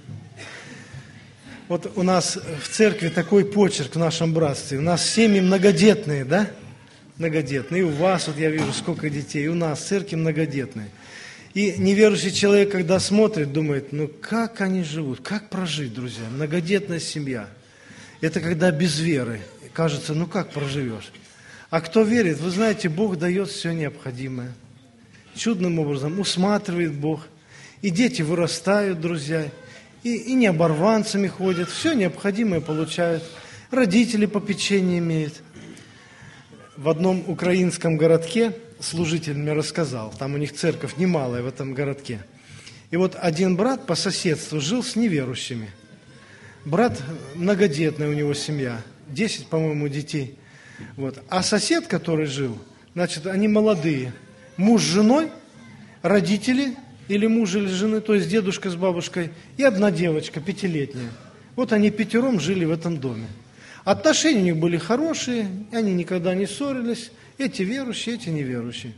Вот у нас в церкви такой почерк в нашем братстве. У нас семьи многодетные, да? Многодетные. И у вас, вот я вижу, сколько детей. И у нас в церкви многодетные. И неверующий человек, когда смотрит, думает: ну как они живут, как прожить, друзья? Многодетная семья. Это когда без веры. Кажется, ну как проживешь? А кто верит, вы знаете, Бог дает все необходимое. Чудным образом усматривает Бог. И дети вырастают, друзья. И не оборванцами ходят. Все необходимое получают. Родители попечение имеют. В одном украинском городке служитель мне рассказал, там у них церковь немалая в этом городке. И вот один брат по соседству жил с неверующими. Брат многодетная, у него семья, 10, по-моему, детей. Вот. А сосед, который жил, значит, они молодые, муж с женой, родители или муж или жены, то есть дедушка с бабушкой, и одна девочка, 5-летняя. Вот они 5 жили в этом доме. Отношения у них были хорошие, они никогда не ссорились, эти верующие, эти неверующие.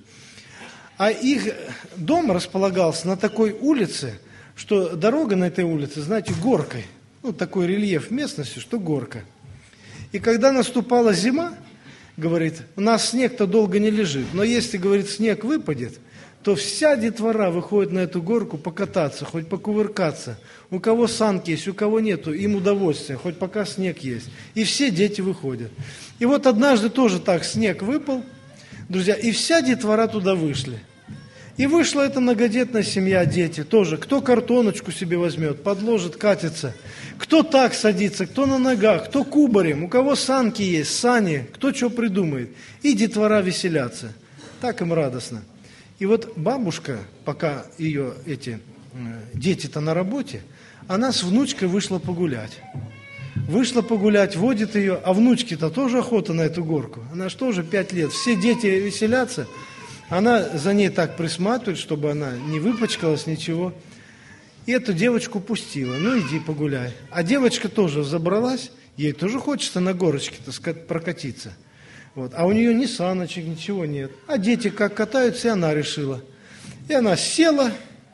А их дом располагался на такой улице, что дорога на этой улице, знаете, горкой. Ну, такой рельеф местности, что горка. И когда наступала зима, говорит, у нас снег-то долго не лежит, но если, говорит, снег выпадет, то вся детвора выходит на эту горку покататься, хоть покувыркаться. У кого санки есть, у кого нету, им удовольствие, хоть пока снег есть. И все дети выходят. И вот однажды тоже так снег выпал, друзья, и вся детвора туда вышли. И вышла эта многодетная семья, дети тоже. Кто картоночку себе возьмет, подложит, катится. Кто так садится, кто на ногах, кто кубарем, у кого санки есть, сани, кто что придумает. И детвора веселятся. Так им радостно. И вот бабушка, пока ее эти дети-то на работе, она с внучкой вышла погулять. Вышла погулять, водит ее, а внучке-то тоже охота на эту горку. Она же тоже 5 лет, все дети веселятся. Она за ней так присматривает, чтобы она не выпачкалась, ничего. И эту девочку пустила. Ну, иди погуляй. А девочка тоже забралась, ей тоже хочется на горочке-то прокатиться. Вот. А у нее ни саночек, ничего нет. А дети как катаются, и она решила. И она села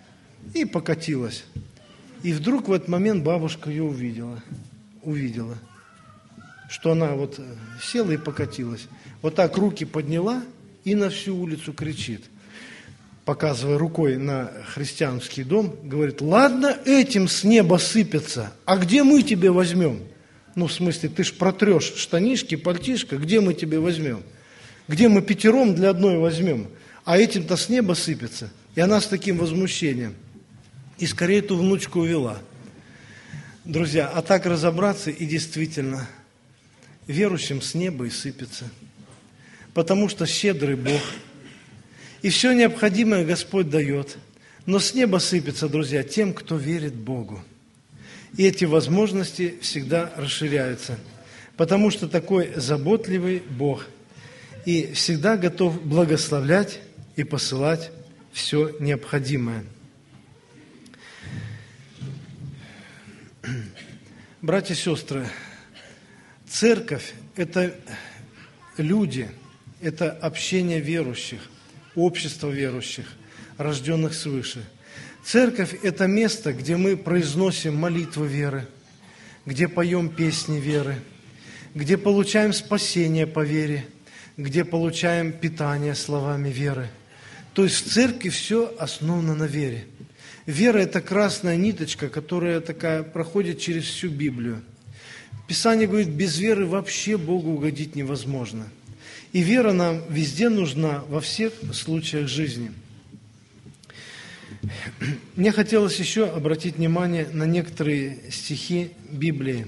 и покатилась. И вдруг в этот момент бабушка ее увидела, что она вот села и покатилась. Вот так руки подняла и на всю улицу кричит, показывая рукой на христианский дом, говорит, ладно, этим с неба сыпется, а где мы тебе возьмем? Ну, в смысле, ты ж протрешь штанишки, пальтишко, где мы тебе возьмем? Где мы 5 для одной возьмем? А этим-то с неба сыпется. И она с таким возмущением. И скорее эту внучку увела. Друзья, а так разобраться и действительно, верующим с неба и сыпется. Потому что щедрый Бог. И все необходимое Господь дает. Но с неба сыпется, друзья, тем, кто верит Богу. И эти возможности всегда расширяются. Потому что такой заботливый Бог. И всегда готов благословлять и посылать все необходимое. Братья и сестры, церковь – это люди, это общение верующих, общество верующих, рожденных свыше. Церковь – это место, где мы произносим молитвы веры, где поем песни веры, где получаем спасение по вере, где получаем питание словами веры. То есть в церкви все основано на вере. Вера – это красная ниточка, которая такая проходит через всю Библию. Писание говорит, без веры вообще Богу угодить невозможно. И вера нам везде нужна, во всех случаях жизни. Мне хотелось еще обратить внимание на некоторые стихи Библии.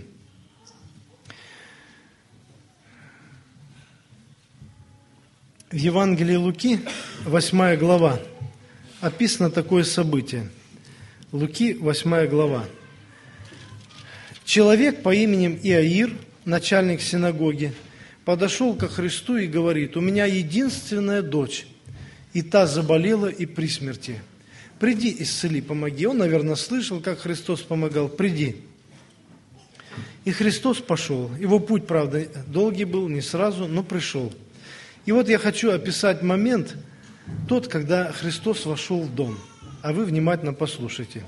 В Евангелии Луки, 8 глава, описано такое событие. Луки, 8 глава. Человек по имени Иаир, начальник синагоги, подошел ко Христу и говорит, у меня единственная дочь, и та заболела и при смерти. Приди, исцели, помоги. Он, наверное, слышал, как Христос помогал. Приди. И Христос пошел. Его путь, правда, долгий был, не сразу, но пришел. И вот я хочу описать момент, тот, когда Христос вошел в дом. А вы внимательно послушайте.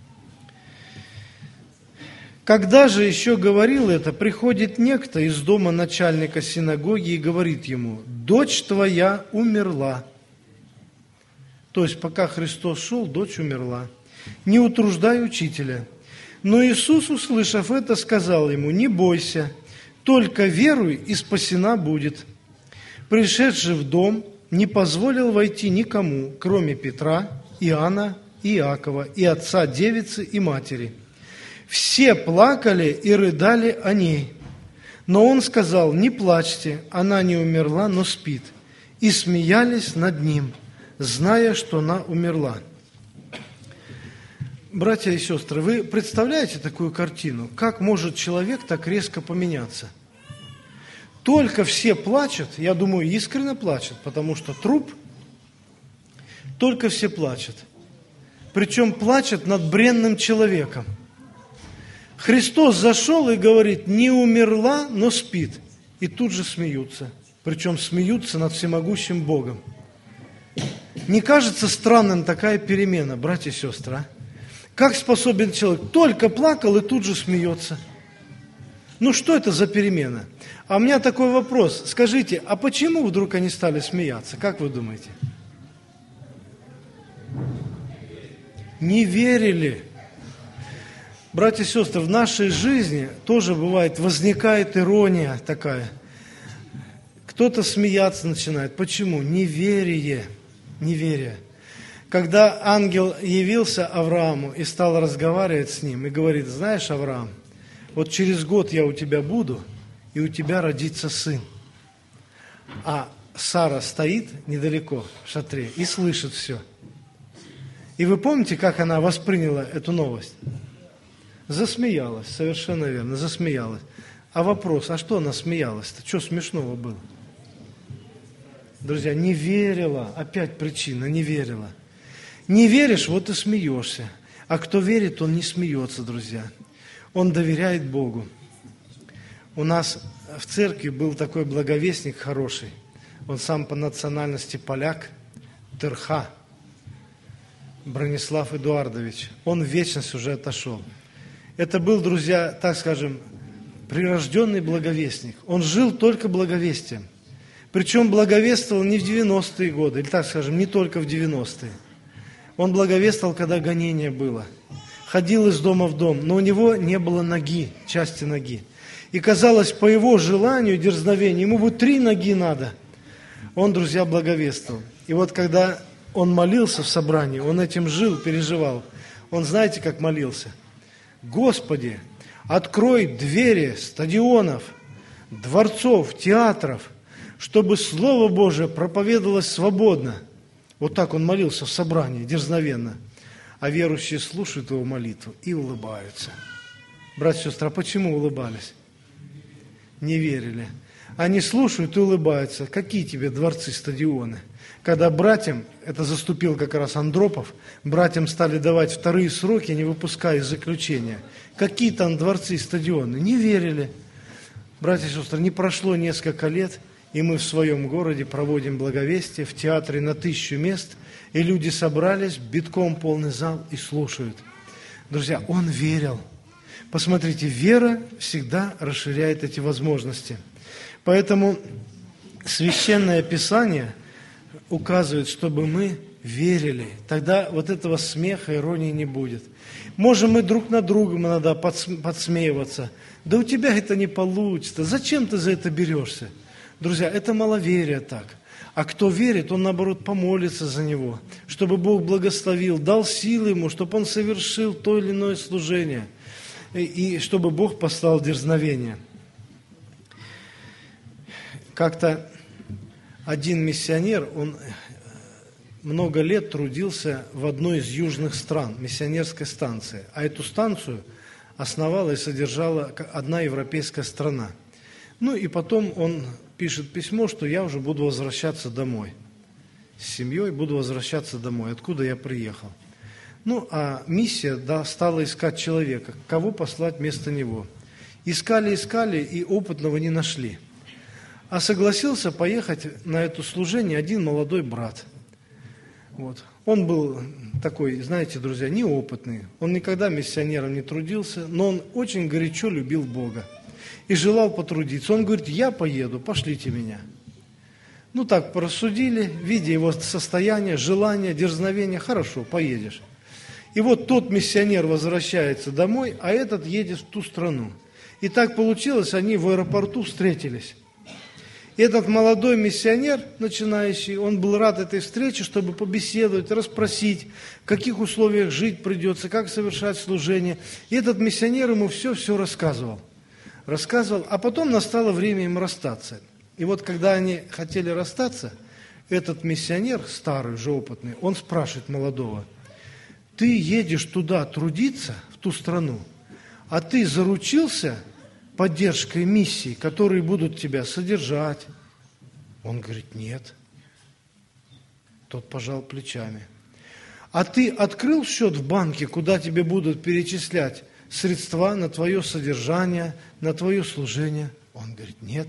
Когда же еще говорил это, приходит некто из дома начальника синагоги и говорит ему, дочь твоя умерла. То есть, пока Христос шел, дочь умерла. Не утруждай учителя. Но Иисус, услышав это, сказал ему, не бойся, только веруй, и спасена будет. Пришедший в дом, не позволил войти никому, кроме Петра, Иоанна и Иакова, и отца девицы и матери. Все плакали и рыдали о ней. Но он сказал, не плачьте, она не умерла, но спит. и смеялись над ним, зная, что она умерла. Братья и сестры, вы представляете такую картину? Как может человек так резко поменяться? Только все плачут, я думаю, искренне плачут, потому что труп, только все плачут. Причем плачут над бренным человеком. Христос зашел и говорит: не умерла, но спит. И тут же смеются. Причем смеются над всемогущим Богом. Не кажется странным такая перемена, братья и сестры? А? Как способен человек? Только плакал и тут же смеется. Ну что это за перемена? А у меня такой вопрос. Скажите, а почему вдруг они стали смеяться? Как вы думаете? Не верили. Братья и сестры, в нашей жизни тоже бывает, возникает ирония такая. Кто-то смеяться начинает. Почему? Неверие. Неверие. Когда ангел явился Аврааму и стал разговаривать с ним, и говорит: знаешь, Авраам, вот через год я у тебя буду, и у тебя родится сын. А Сара стоит недалеко в шатре и слышит все. И вы помните, как она восприняла эту новость? Засмеялась, совершенно верно, засмеялась. А вопрос, а что она смеялась-то? Что смешного было? Друзья, не верила, опять причина, не верила. Не веришь, вот и смеешься. А кто верит, он не смеется, друзья. Он доверяет Богу. У нас в церкви был такой благовестник хороший. Он сам по национальности поляк, Терха, Бронислав Эдуардович. Он в вечность уже отошел. Это был, друзья, так скажем, прирожденный благовестник. Он жил только благовестием. Причем благовествовал не в 90-е годы, или так скажем, не только в 90-е. Он благовествовал, когда гонение было. Ходил из дома в дом, но у него не было ноги, части ноги. И казалось, по его желанию, дерзновению, ему бы 3 ноги надо. Он, друзья, благовествовал. И вот когда он молился в собрании, он этим жил, переживал. Он, знаете, как молился? Господи, открой двери стадионов, дворцов, театров, чтобы Слово Божие проповедовалось свободно. Вот так он молился в собрании, дерзновенно. А верующие слушают его молитву и улыбаются. Братья и сестры, а почему улыбались? Не верили. Они слушают и улыбаются. Какие тебе дворцы, стадионы? Когда братьям, это заступил как раз Андропов, братьям стали давать 2 сроки, не выпуская из заключения. Какие там дворцы и стадионы? Не верили. Братья и сестры, не прошло несколько лет, и мы в своем городе проводим благовестие в театре на 1000 мест, и люди собрались, битком полный зал, и слушают. Друзья, он верил. Посмотрите, вера всегда расширяет эти возможности. Поэтому Священное Писание указывает, чтобы мы верили. Тогда вот этого смеха, иронии не будет. Можем мы друг над другом иногда подсмеиваться. Да у тебя это не получится. Зачем ты за это берешься? Друзья, это маловерие так. А кто верит, он, наоборот, помолится за него, чтобы Бог благословил, дал силы ему, чтобы он совершил то или иное служение, и чтобы Бог послал дерзновение. Как-то один миссионер, он много лет трудился в одной из южных стран, миссионерской станции, а эту станцию основала и содержала одна европейская страна. Ну и потом он пишет письмо, что я уже буду возвращаться домой. С семьей буду возвращаться домой, откуда я приехал. Ну, а миссия стала искать человека, кого послать вместо него. Искали и опытного не нашли. А согласился поехать на это служение один молодой брат. Вот. Он был такой, знаете, друзья, неопытный. Он никогда миссионером не трудился, но он очень горячо любил Бога и желал потрудиться. Он говорит: я поеду, пошлите меня. Ну так порассудили, видя его состояние, желание, дерзновение, хорошо, поедешь. И вот тот миссионер возвращается домой, а этот едет в ту страну. И так получилось, они в аэропорту встретились. И этот молодой миссионер, начинающий, он был рад этой встрече, чтобы побеседовать, расспросить, в каких условиях жить придется, как совершать служение. И этот миссионер ему все рассказывал, а потом настало время им расстаться. И вот когда они хотели расстаться, этот миссионер, старый, уже опытный, он спрашивает молодого: ты едешь туда трудиться, в ту страну, а ты заручился поддержкой миссий, которые будут тебя содержать? Он говорит: нет. Тот пожал плечами. А ты открыл счет в банке, куда тебе будут перечислять средства на твое содержание, на твое служение? Он говорит: нет.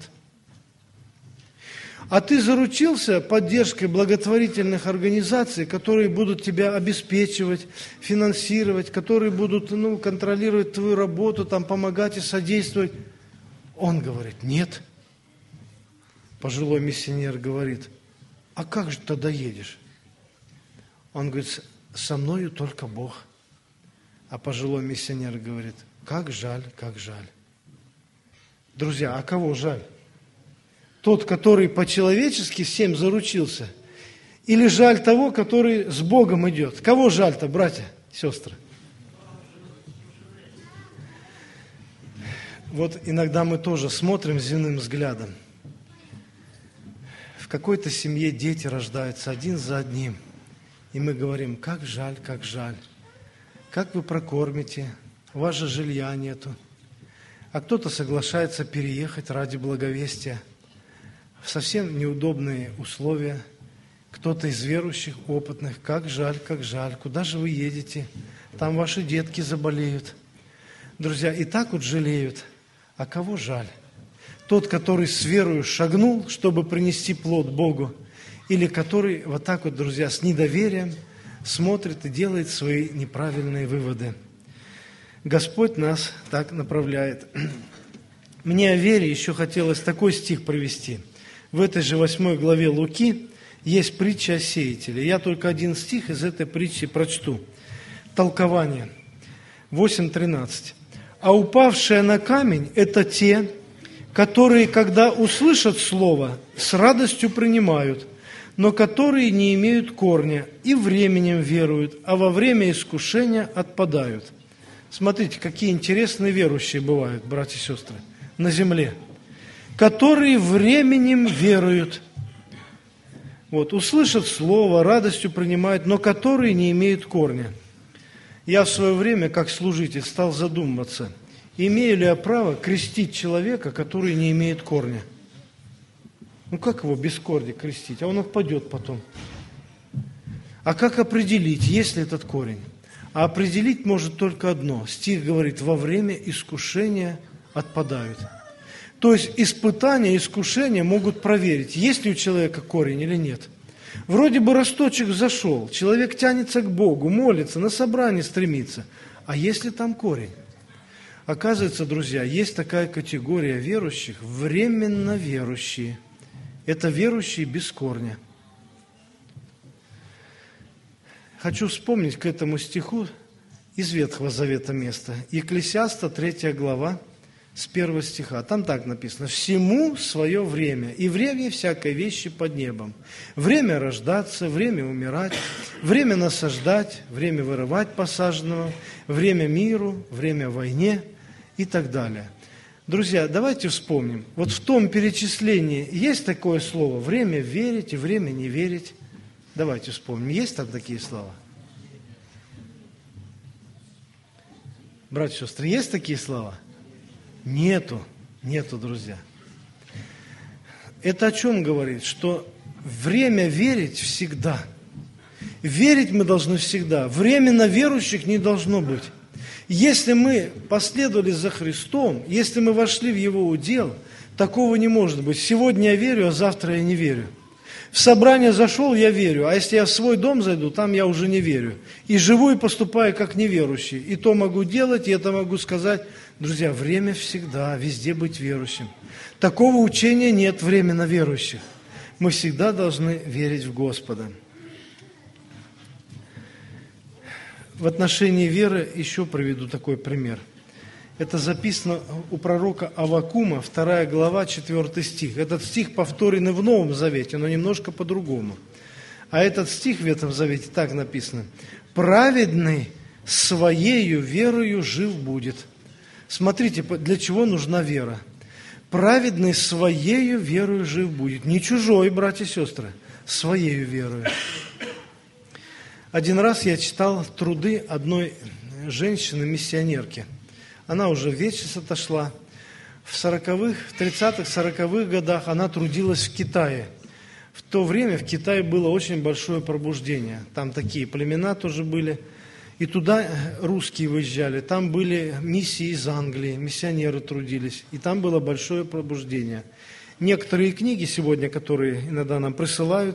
А ты заручился поддержкой благотворительных организаций, которые будут тебя обеспечивать, финансировать, которые будут контролировать твою работу, там, помогать и содействовать? Он говорит: нет. Пожилой миссионер говорит: а как же тогда едешь? Он говорит: со мною только Бог. А пожилой миссионер говорит: как жаль, как жаль. Друзья, а кого жаль? Тот, который по-человечески всем заручился? Или жаль того, который с Богом идет? Кого жаль-то, братья, сестры? Вот иногда мы тоже смотрим земным взглядом. В какой-то семье дети рождаются один за одним. И мы говорим: как жаль, как жаль. Как вы прокормите? У вас же жилья нету. А кто-то соглашается переехать ради благовестия в совсем неудобные условия. Кто-то из верующих, опытных: как жаль, куда же вы едете? Там ваши детки заболеют. Друзья, и так вот жалеют. А кого жаль? Тот, который с верою шагнул, чтобы принести плод Богу, или который вот так вот, друзья, с недоверием смотрит и делает свои неправильные выводы. Господь нас так направляет. Мне о вере еще хотелось такой стих привести. В этой же 8 главе Луки есть притча о сеятеле. Я только один стих из этой притчи прочту. Толкование. 8:13. «А упавшие на камень – это те, которые, когда услышат слово, с радостью принимают, но которые не имеют корня и временем веруют, а во время искушения отпадают». Смотрите, какие интересные верующие бывают, братья и сестры, на земле. Которые временем веруют. Вот, услышат слово, радостью принимают, но которые не имеют корня. Я в свое время, как служитель, стал задумываться, имею ли я право крестить человека, который не имеет корня? Как его без корня крестить? А он отпадет потом. А как определить, есть ли этот корень? А определить может только одно. Стих говорит: во время искушения отпадают. То есть испытания, искушения могут проверить, есть ли у человека корень или нет. Вроде бы росточек зашел, человек тянется к Богу, молится, на собрание стремится. А есть ли там корень? Оказывается, друзья, есть такая категория верующих, временно верующие. Это верующие без корня. Хочу вспомнить к этому стиху из Ветхого Завета место. Екклесиаста, 3 глава, с 1 стиха. Там так написано: «Всему свое время, и время всякой вещи под небом. Время рождаться, время умирать, время насаждать, время вырывать посаженного, время миру, время войне» и так далее. Друзья, давайте вспомним. Вот в том перечислении есть такое слово: время верить и время не верить. Давайте вспомним. Есть там такие слова? Братья и сестры, есть такие слова? Нету, друзья. Это о чем говорит? Что время верить всегда. Верить мы должны всегда. Временно верующих не должно быть. Если мы последовали за Христом, если мы вошли в Его удел, такого не может быть. Сегодня я верю, а завтра я не верю. В собрание зашел, я верю, а если я в свой дом зайду, там я уже не верю. И живу и поступаю как неверующий. И то могу делать, и это могу сказать. Друзья, время всегда, везде быть верующим. Такого учения нет временно верующих. Мы всегда должны верить в Господа. В отношении веры еще приведу такой пример. Это записано у пророка Аввакума, 2 глава, 4 стих. Этот стих повторен и в Новом Завете, но немножко по-другому. А этот стих в Ветхом Завете так написано: «Праведный своею верою жив будет». Смотрите, для чего нужна вера. праведный своею верою жив будет. Не чужой, братья и сестры, своею верою. Один раз я читал труды одной женщины-миссионерки. Она уже в вечность отошла. В 30-х, 40-х годах она трудилась в Китае. В то время в Китае было очень большое пробуждение. Там такие племена тоже были. И туда русские выезжали. Там были миссии из Англии, миссионеры трудились. И там было большое пробуждение. Некоторые книги сегодня, которые иногда нам присылают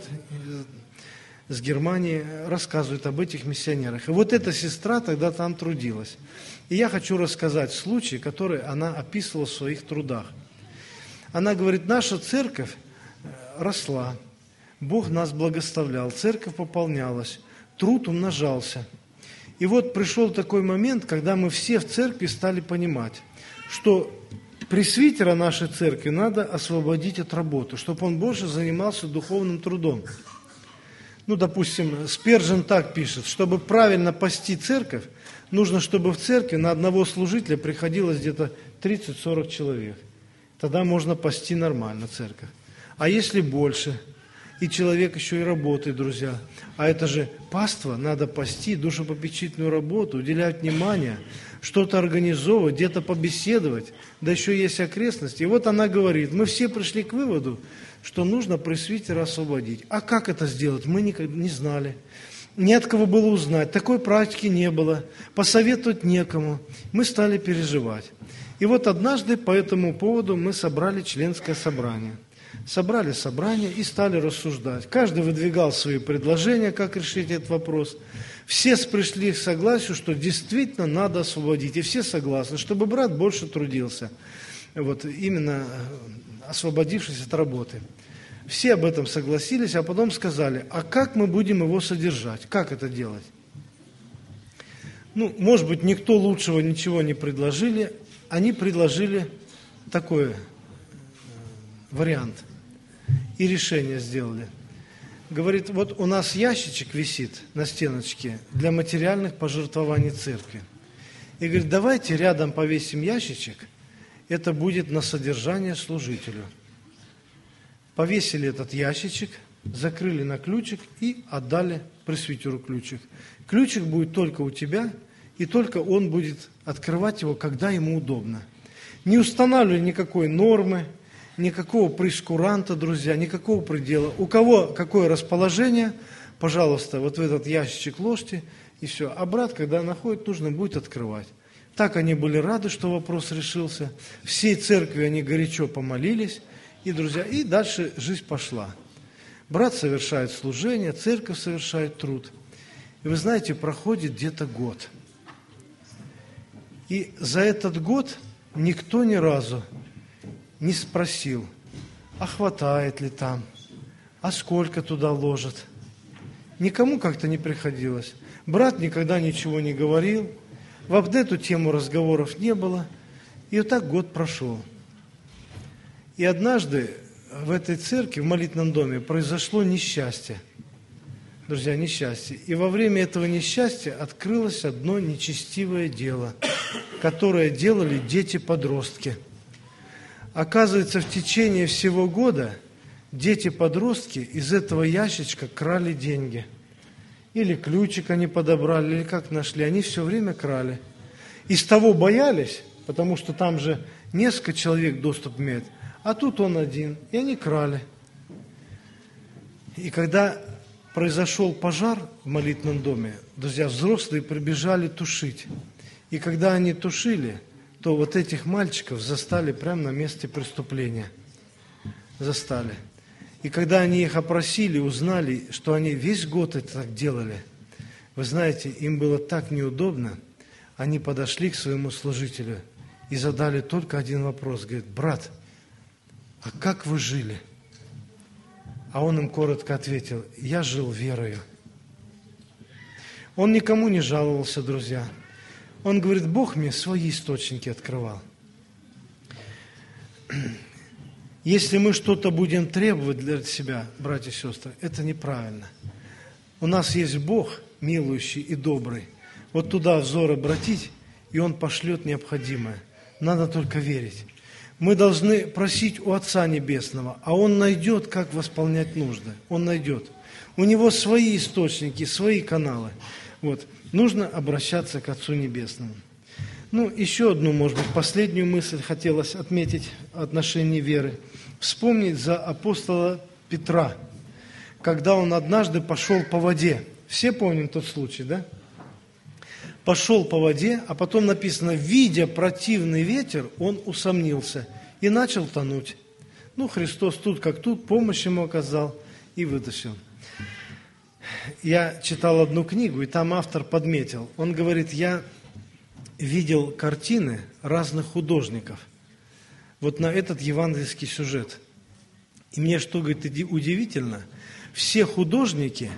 с Германии, рассказывают об этих миссионерах. И вот эта сестра тогда там трудилась. И я хочу рассказать случай, который она описывала в своих трудах. Она говорит, наша церковь росла, Бог нас благословлял, церковь пополнялась, труд умножался. И вот пришел такой момент, когда мы все в церкви стали понимать, что пресвитера нашей церкви надо освободить от работы, чтобы он больше занимался духовным трудом. Ну, допустим, Спержен так пишет, чтобы правильно пасти церковь, нужно, чтобы в церкви на одного служителя приходилось где-то 30-40 человек. Тогда можно пасти нормально церковь. А если больше, и человек еще и работает, друзья, а это же паства, надо пасти, душепопечительную работу, уделять внимание, что-то организовывать, где-то побеседовать, да еще есть окрестности. И вот она говорит, мы все пришли к выводу, что нужно пресвитера освободить. А как это сделать, мы никогда не знали. Не от кого было узнать, такой практики не было, посоветовать некому. Мы стали переживать. И вот однажды по этому поводу мы собрали членское собрание. Собрали собрание и стали рассуждать. Каждый выдвигал свои предложения, как решить этот вопрос. Все пришли к согласию, что действительно надо освободить. И все согласны, чтобы брат больше трудился. Вот именно освободившись от работы. Все об этом согласились, а потом сказали, а как мы будем его содержать? Как это делать? Ну, может быть, никто лучшего ничего не предложили. Они предложили такой вариант. И решение сделали. Говорит, вот у нас ящичек висит на стеночке для материальных пожертвований церкви. И говорит, давайте рядом повесим ящичек, это будет на содержание служителю. Повесили этот ящичек, закрыли на ключик и отдали пресвитеру ключик. Ключик будет только у тебя, и только он будет открывать его, когда ему удобно. Не устанавливали никакой нормы, никакого прескуранта, друзья, никакого предела. У кого какое расположение, пожалуйста, вот в этот ящичек ложьте, и все. А брат, когда находит, нужно будет открывать. Так они были рады, что вопрос решился. Всей церкви они горячо помолились, и, друзья, и дальше жизнь пошла. Брат совершает служение, церковь совершает труд. И вы знаете, проходит где-то год. И за этот год никто ни разу не спросил, а хватает ли там, а сколько туда ложат. Никому как-то не приходилось. Брат никогда ничего не говорил, в эту тему разговоров не было. И вот так год прошел. И однажды в этой церкви, в молитвенном доме, произошло несчастье. Друзья, несчастье. И во время этого несчастья открылось одно нечестивое дело, которое делали дети-подростки. Оказывается, в течение всего года дети-подростки из этого ящичка крали деньги. Или ключик они подобрали, или как нашли. Они все время крали. Из того боялись, потому что там же несколько человек доступ имеет, а тут он один, и они крали. И когда произошел пожар в молитвенном доме, друзья, взрослые прибежали тушить. И когда они тушили, то вот этих мальчиков застали прямо на месте преступления. Застали. И когда они их опросили, узнали, что они весь год это так делали, вы знаете, им было так неудобно, они подошли к своему служителю и задали только один вопрос. Говорит, брат, а как вы жили? А он им коротко ответил, я жил верою. Он никому не жаловался, друзья. Он говорит, Бог мне свои источники открывал. Если мы что-то будем требовать для себя, братья и сестры, это неправильно. У нас есть Бог, милующий и добрый. Вот туда взор обратить, и Он пошлет необходимое. Надо только верить. Мы должны просить у Отца Небесного, а Он найдет, как восполнять нужды. Он найдет. У Него свои источники, свои каналы. Вот. Нужно обращаться к Отцу Небесному. Ну, еще одну, может быть, последнюю мысль хотелось отметить в отношении веры. Вспомнить за апостола Петра, когда он однажды пошел по воде. Все помним тот случай, да? Пошел по воде, а потом написано, видя противный ветер, он усомнился и начал тонуть. Ну, Христос тут как тут, помощь ему оказал и вытащил. Я читал одну книгу, и там автор подметил. Он говорит, я видел картины разных художников вот на этот евангельский сюжет. И мне что, говорит, удивительно, все художники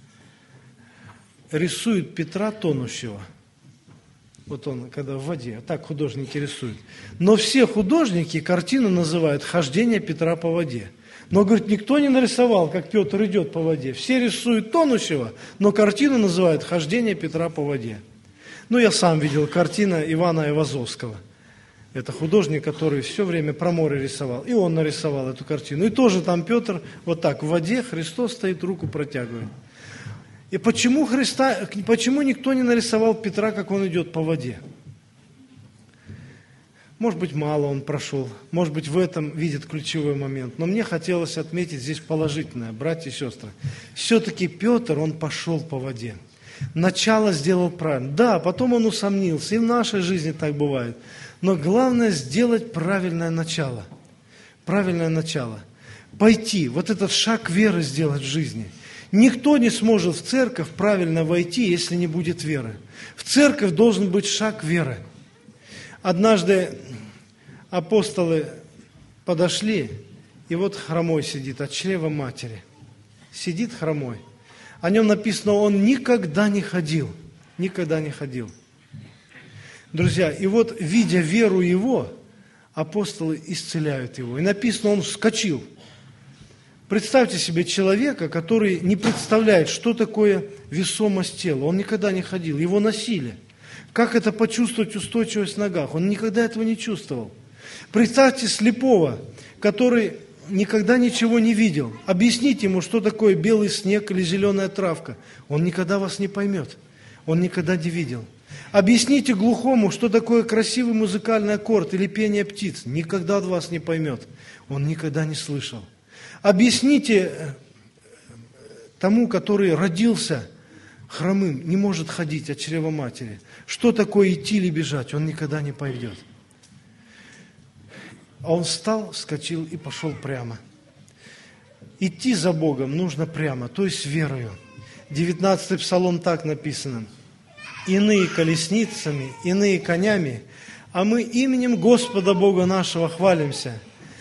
рисуют Петра тонущего. Вот он, когда в воде, так художники рисуют. Но все художники картину называют «Хождение Петра по воде». Но, говорит, никто не нарисовал, как Петр идет по воде. Все рисуют тонущего, но картину называют «Хождение Петра по воде». Ну, я сам видел картину Ивана Айвазовского. Это художник, который все время про море рисовал. И он нарисовал эту картину. И тоже там Петр вот так в воде, Христос стоит, руку протягивает. И почему никто не нарисовал Петра, как он идет по воде? Может быть, мало он прошел, может быть, в этом видит ключевой момент. Но мне хотелось отметить здесь положительное, братья и сестры. Все-таки Петр, он пошел по воде. Начало сделал правильно. Да, потом он усомнился, и в нашей жизни так бывает. Но главное сделать правильное начало. Правильное начало. Пойти, вот этот шаг веры сделать в жизни. Никто не сможет в церковь правильно войти, если не будет веры. В церковь должен быть шаг веры. Однажды апостолы подошли, и вот хромой сидит от чрева матери. Сидит хромой. О нем написано, он никогда не ходил. Никогда не ходил. Друзья, и вот, видя веру его, апостолы исцеляют его. И написано, он вскочил. Представьте себе человека, который не представляет, что такое весомость тела. Он никогда не ходил, его носили. Как это почувствовать устойчивость в ногах? Он никогда этого не чувствовал. Представьте слепого, который никогда ничего не видел. Объясните ему, что такое белый снег или зеленая травка. Он никогда вас не поймет. Он никогда не видел. Объясните глухому, что такое красивый музыкальный аккорд или пение птиц. Никогда от вас не поймет. Он никогда не слышал. Объясните тому, который родился хромым, не может ходить от чрева матери, что такое идти или бежать, он никогда не пойдет. А он встал, вскочил и пошел прямо. Идти за Богом нужно прямо, то есть верою. 19-й псалом так написано. «Иные колесницами, иные конями, а мы именем Господа Бога нашего хвалимся».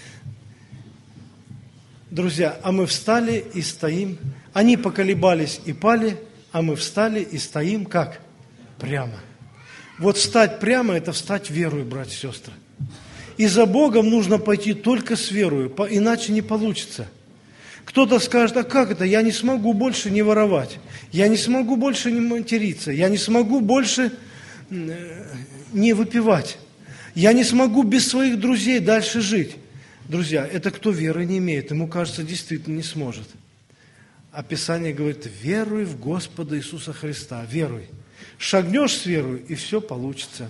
Друзья, а мы встали и стоим. Они поколебались и пали, а мы встали и стоим как? Прямо. Вот встать прямо – это встать верою, братья и сестры. И за Богом нужно пойти только с верою, иначе не получится. Кто-то скажет, а как это? Я не смогу больше не воровать, я не смогу больше не материться, я не смогу больше не выпивать, я не смогу без своих друзей дальше жить. Друзья, это кто веры не имеет, ему кажется, действительно не сможет. А Писание говорит, веруй в Господа Иисуса Христа, веруй. Шагнешь с верой, и все получится.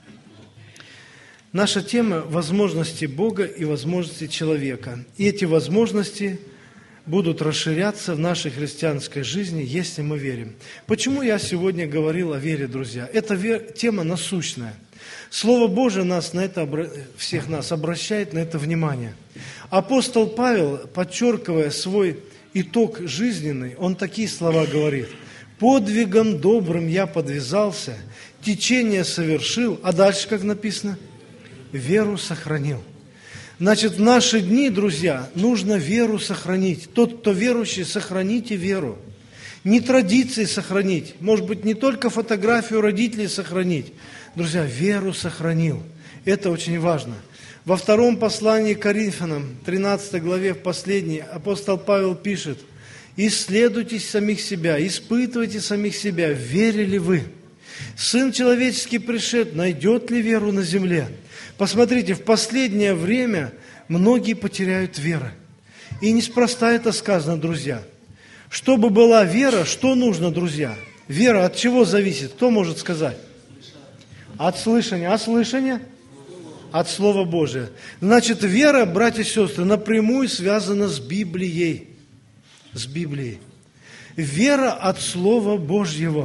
Наша тема – возможности Бога и возможности человека. И эти возможности будут расширяться в нашей христианской жизни, если мы верим. Почему я сегодня говорил о вере, друзья? Эта тема насущная. Слово Божие всех нас обращает на это внимание. Апостол Павел, подчеркивая свой итог жизненный, он такие слова говорит. «Подвигом добрым я подвязался, течение совершил», а дальше как написано? «Веру сохранил». Значит, в наши дни, друзья, нужно веру сохранить. Тот, кто верующий, сохраните веру. Не традиции сохранить, может быть, не только фотографию родителей сохранить. Друзья, веру сохранил. Это очень важно. Во втором послании к Коринфянам, 13 главе, в последней, апостол Павел пишет, «Исследуйте самих себя, испытывайте самих себя, верили вы». Сын человеческий пришед, найдет ли веру на земле? Посмотрите, в последнее время многие потеряют веру. И неспроста это сказано, друзья. Чтобы была вера, что нужно, друзья? Вера от чего зависит? Кто может сказать? От слышания. А слышание? От Слова Божия. Значит, вера, братья и сестры, напрямую связана с Библией. С Библией. Вера от Слова Божьего.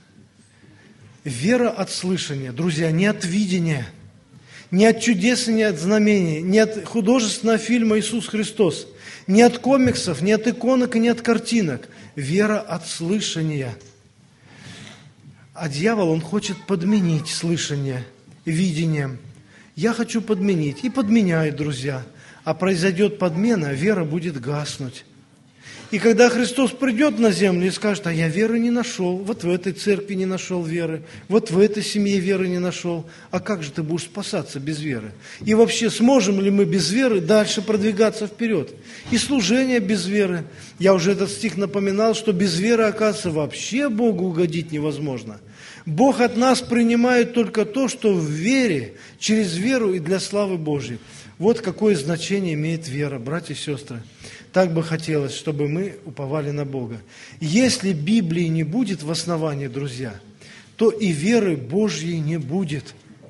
Вера от слышания. Друзья, не от видения, не от чудес и не от знамений, не от художественного фильма «Иисус Христос», не от комиксов, не от иконок и не от картинок. Вера от слышания. А дьявол, он хочет подменить слышание видением. Я хочу подменить. И подменяет, друзья. А произойдет подмена, вера будет гаснуть. И когда Христос придет на землю и скажет: а я веры не нашел, вот в этой церкви не нашел веры, вот в этой семье веры не нашел, а как же ты будешь спасаться без веры? И вообще, сможем ли мы без веры дальше продвигаться вперед? И служение без веры. Я уже этот стих напоминал, что без веры, оказывается, вообще Богу угодить невозможно. Бог от нас принимает только то, что в вере, через веру и для славы Божьей. Вот какое значение имеет вера, братья и сестры. Так бы хотелось, чтобы мы уповали на Бога. Если Библии не будет в основании, друзья, то и веры Божьей не будет.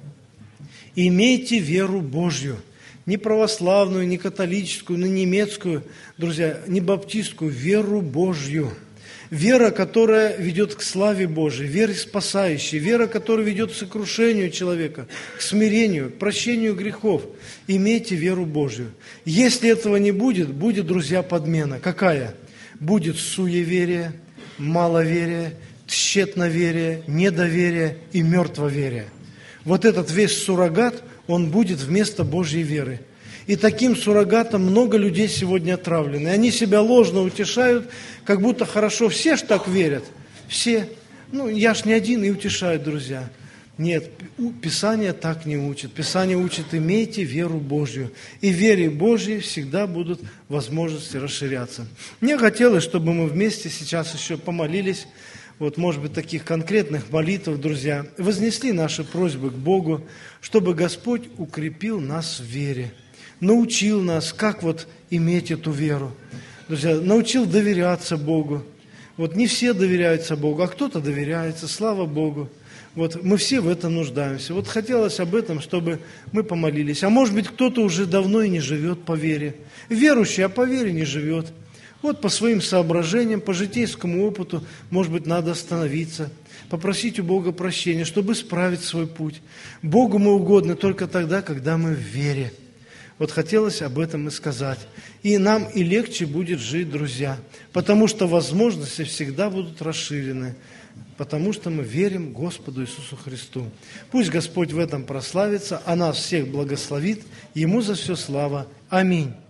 Имейте веру Божью. Не православную, не католическую, не немецкую, друзья, не баптистскую, веру Божью. Вера, которая ведет к славе Божией, вера спасающая, вера, которая ведет к сокрушению человека, к смирению, к прощению грехов. Имейте веру Божью. Если этого не будет, будет, друзья, подмена. Какая? Будет суеверие, маловерие, тщетноверие, недоверие и мертвоверие. Вот этот весь суррогат, он будет вместо Божьей веры. И таким суррогатом много людей сегодня отравлены. Они себя ложно утешают, как будто хорошо. Все ж так верят. Все. Я ж не один, и утешают, друзья. Нет, Писание так не учит. Писание учит: имейте веру Божью. И в вере Божьей всегда будут возможности расширяться. Мне хотелось, чтобы мы вместе сейчас еще помолились, может быть, таких конкретных молитв, друзья, вознесли наши просьбы к Богу, чтобы Господь укрепил нас в вере. Научил нас, как иметь эту веру. Друзья, научил доверяться Богу. Не все доверяются Богу, а кто-то доверяется, слава Богу. Мы все в этом нуждаемся. Хотелось об этом, чтобы мы помолились. А может быть, кто-то уже давно и не живет по вере. Верующий, а по вере не живет. По своим соображениям, по житейскому опыту, может быть, надо остановиться, попросить у Бога прощения, чтобы исправить свой путь. Богу мы угодны только тогда, когда мы в вере. Хотелось об этом и сказать. И нам и легче будет жить, друзья, потому что возможности всегда будут расширены, потому что мы верим Господу Иисусу Христу. Пусть Господь в этом прославится, а нас всех благословит. Ему за все слава. Аминь.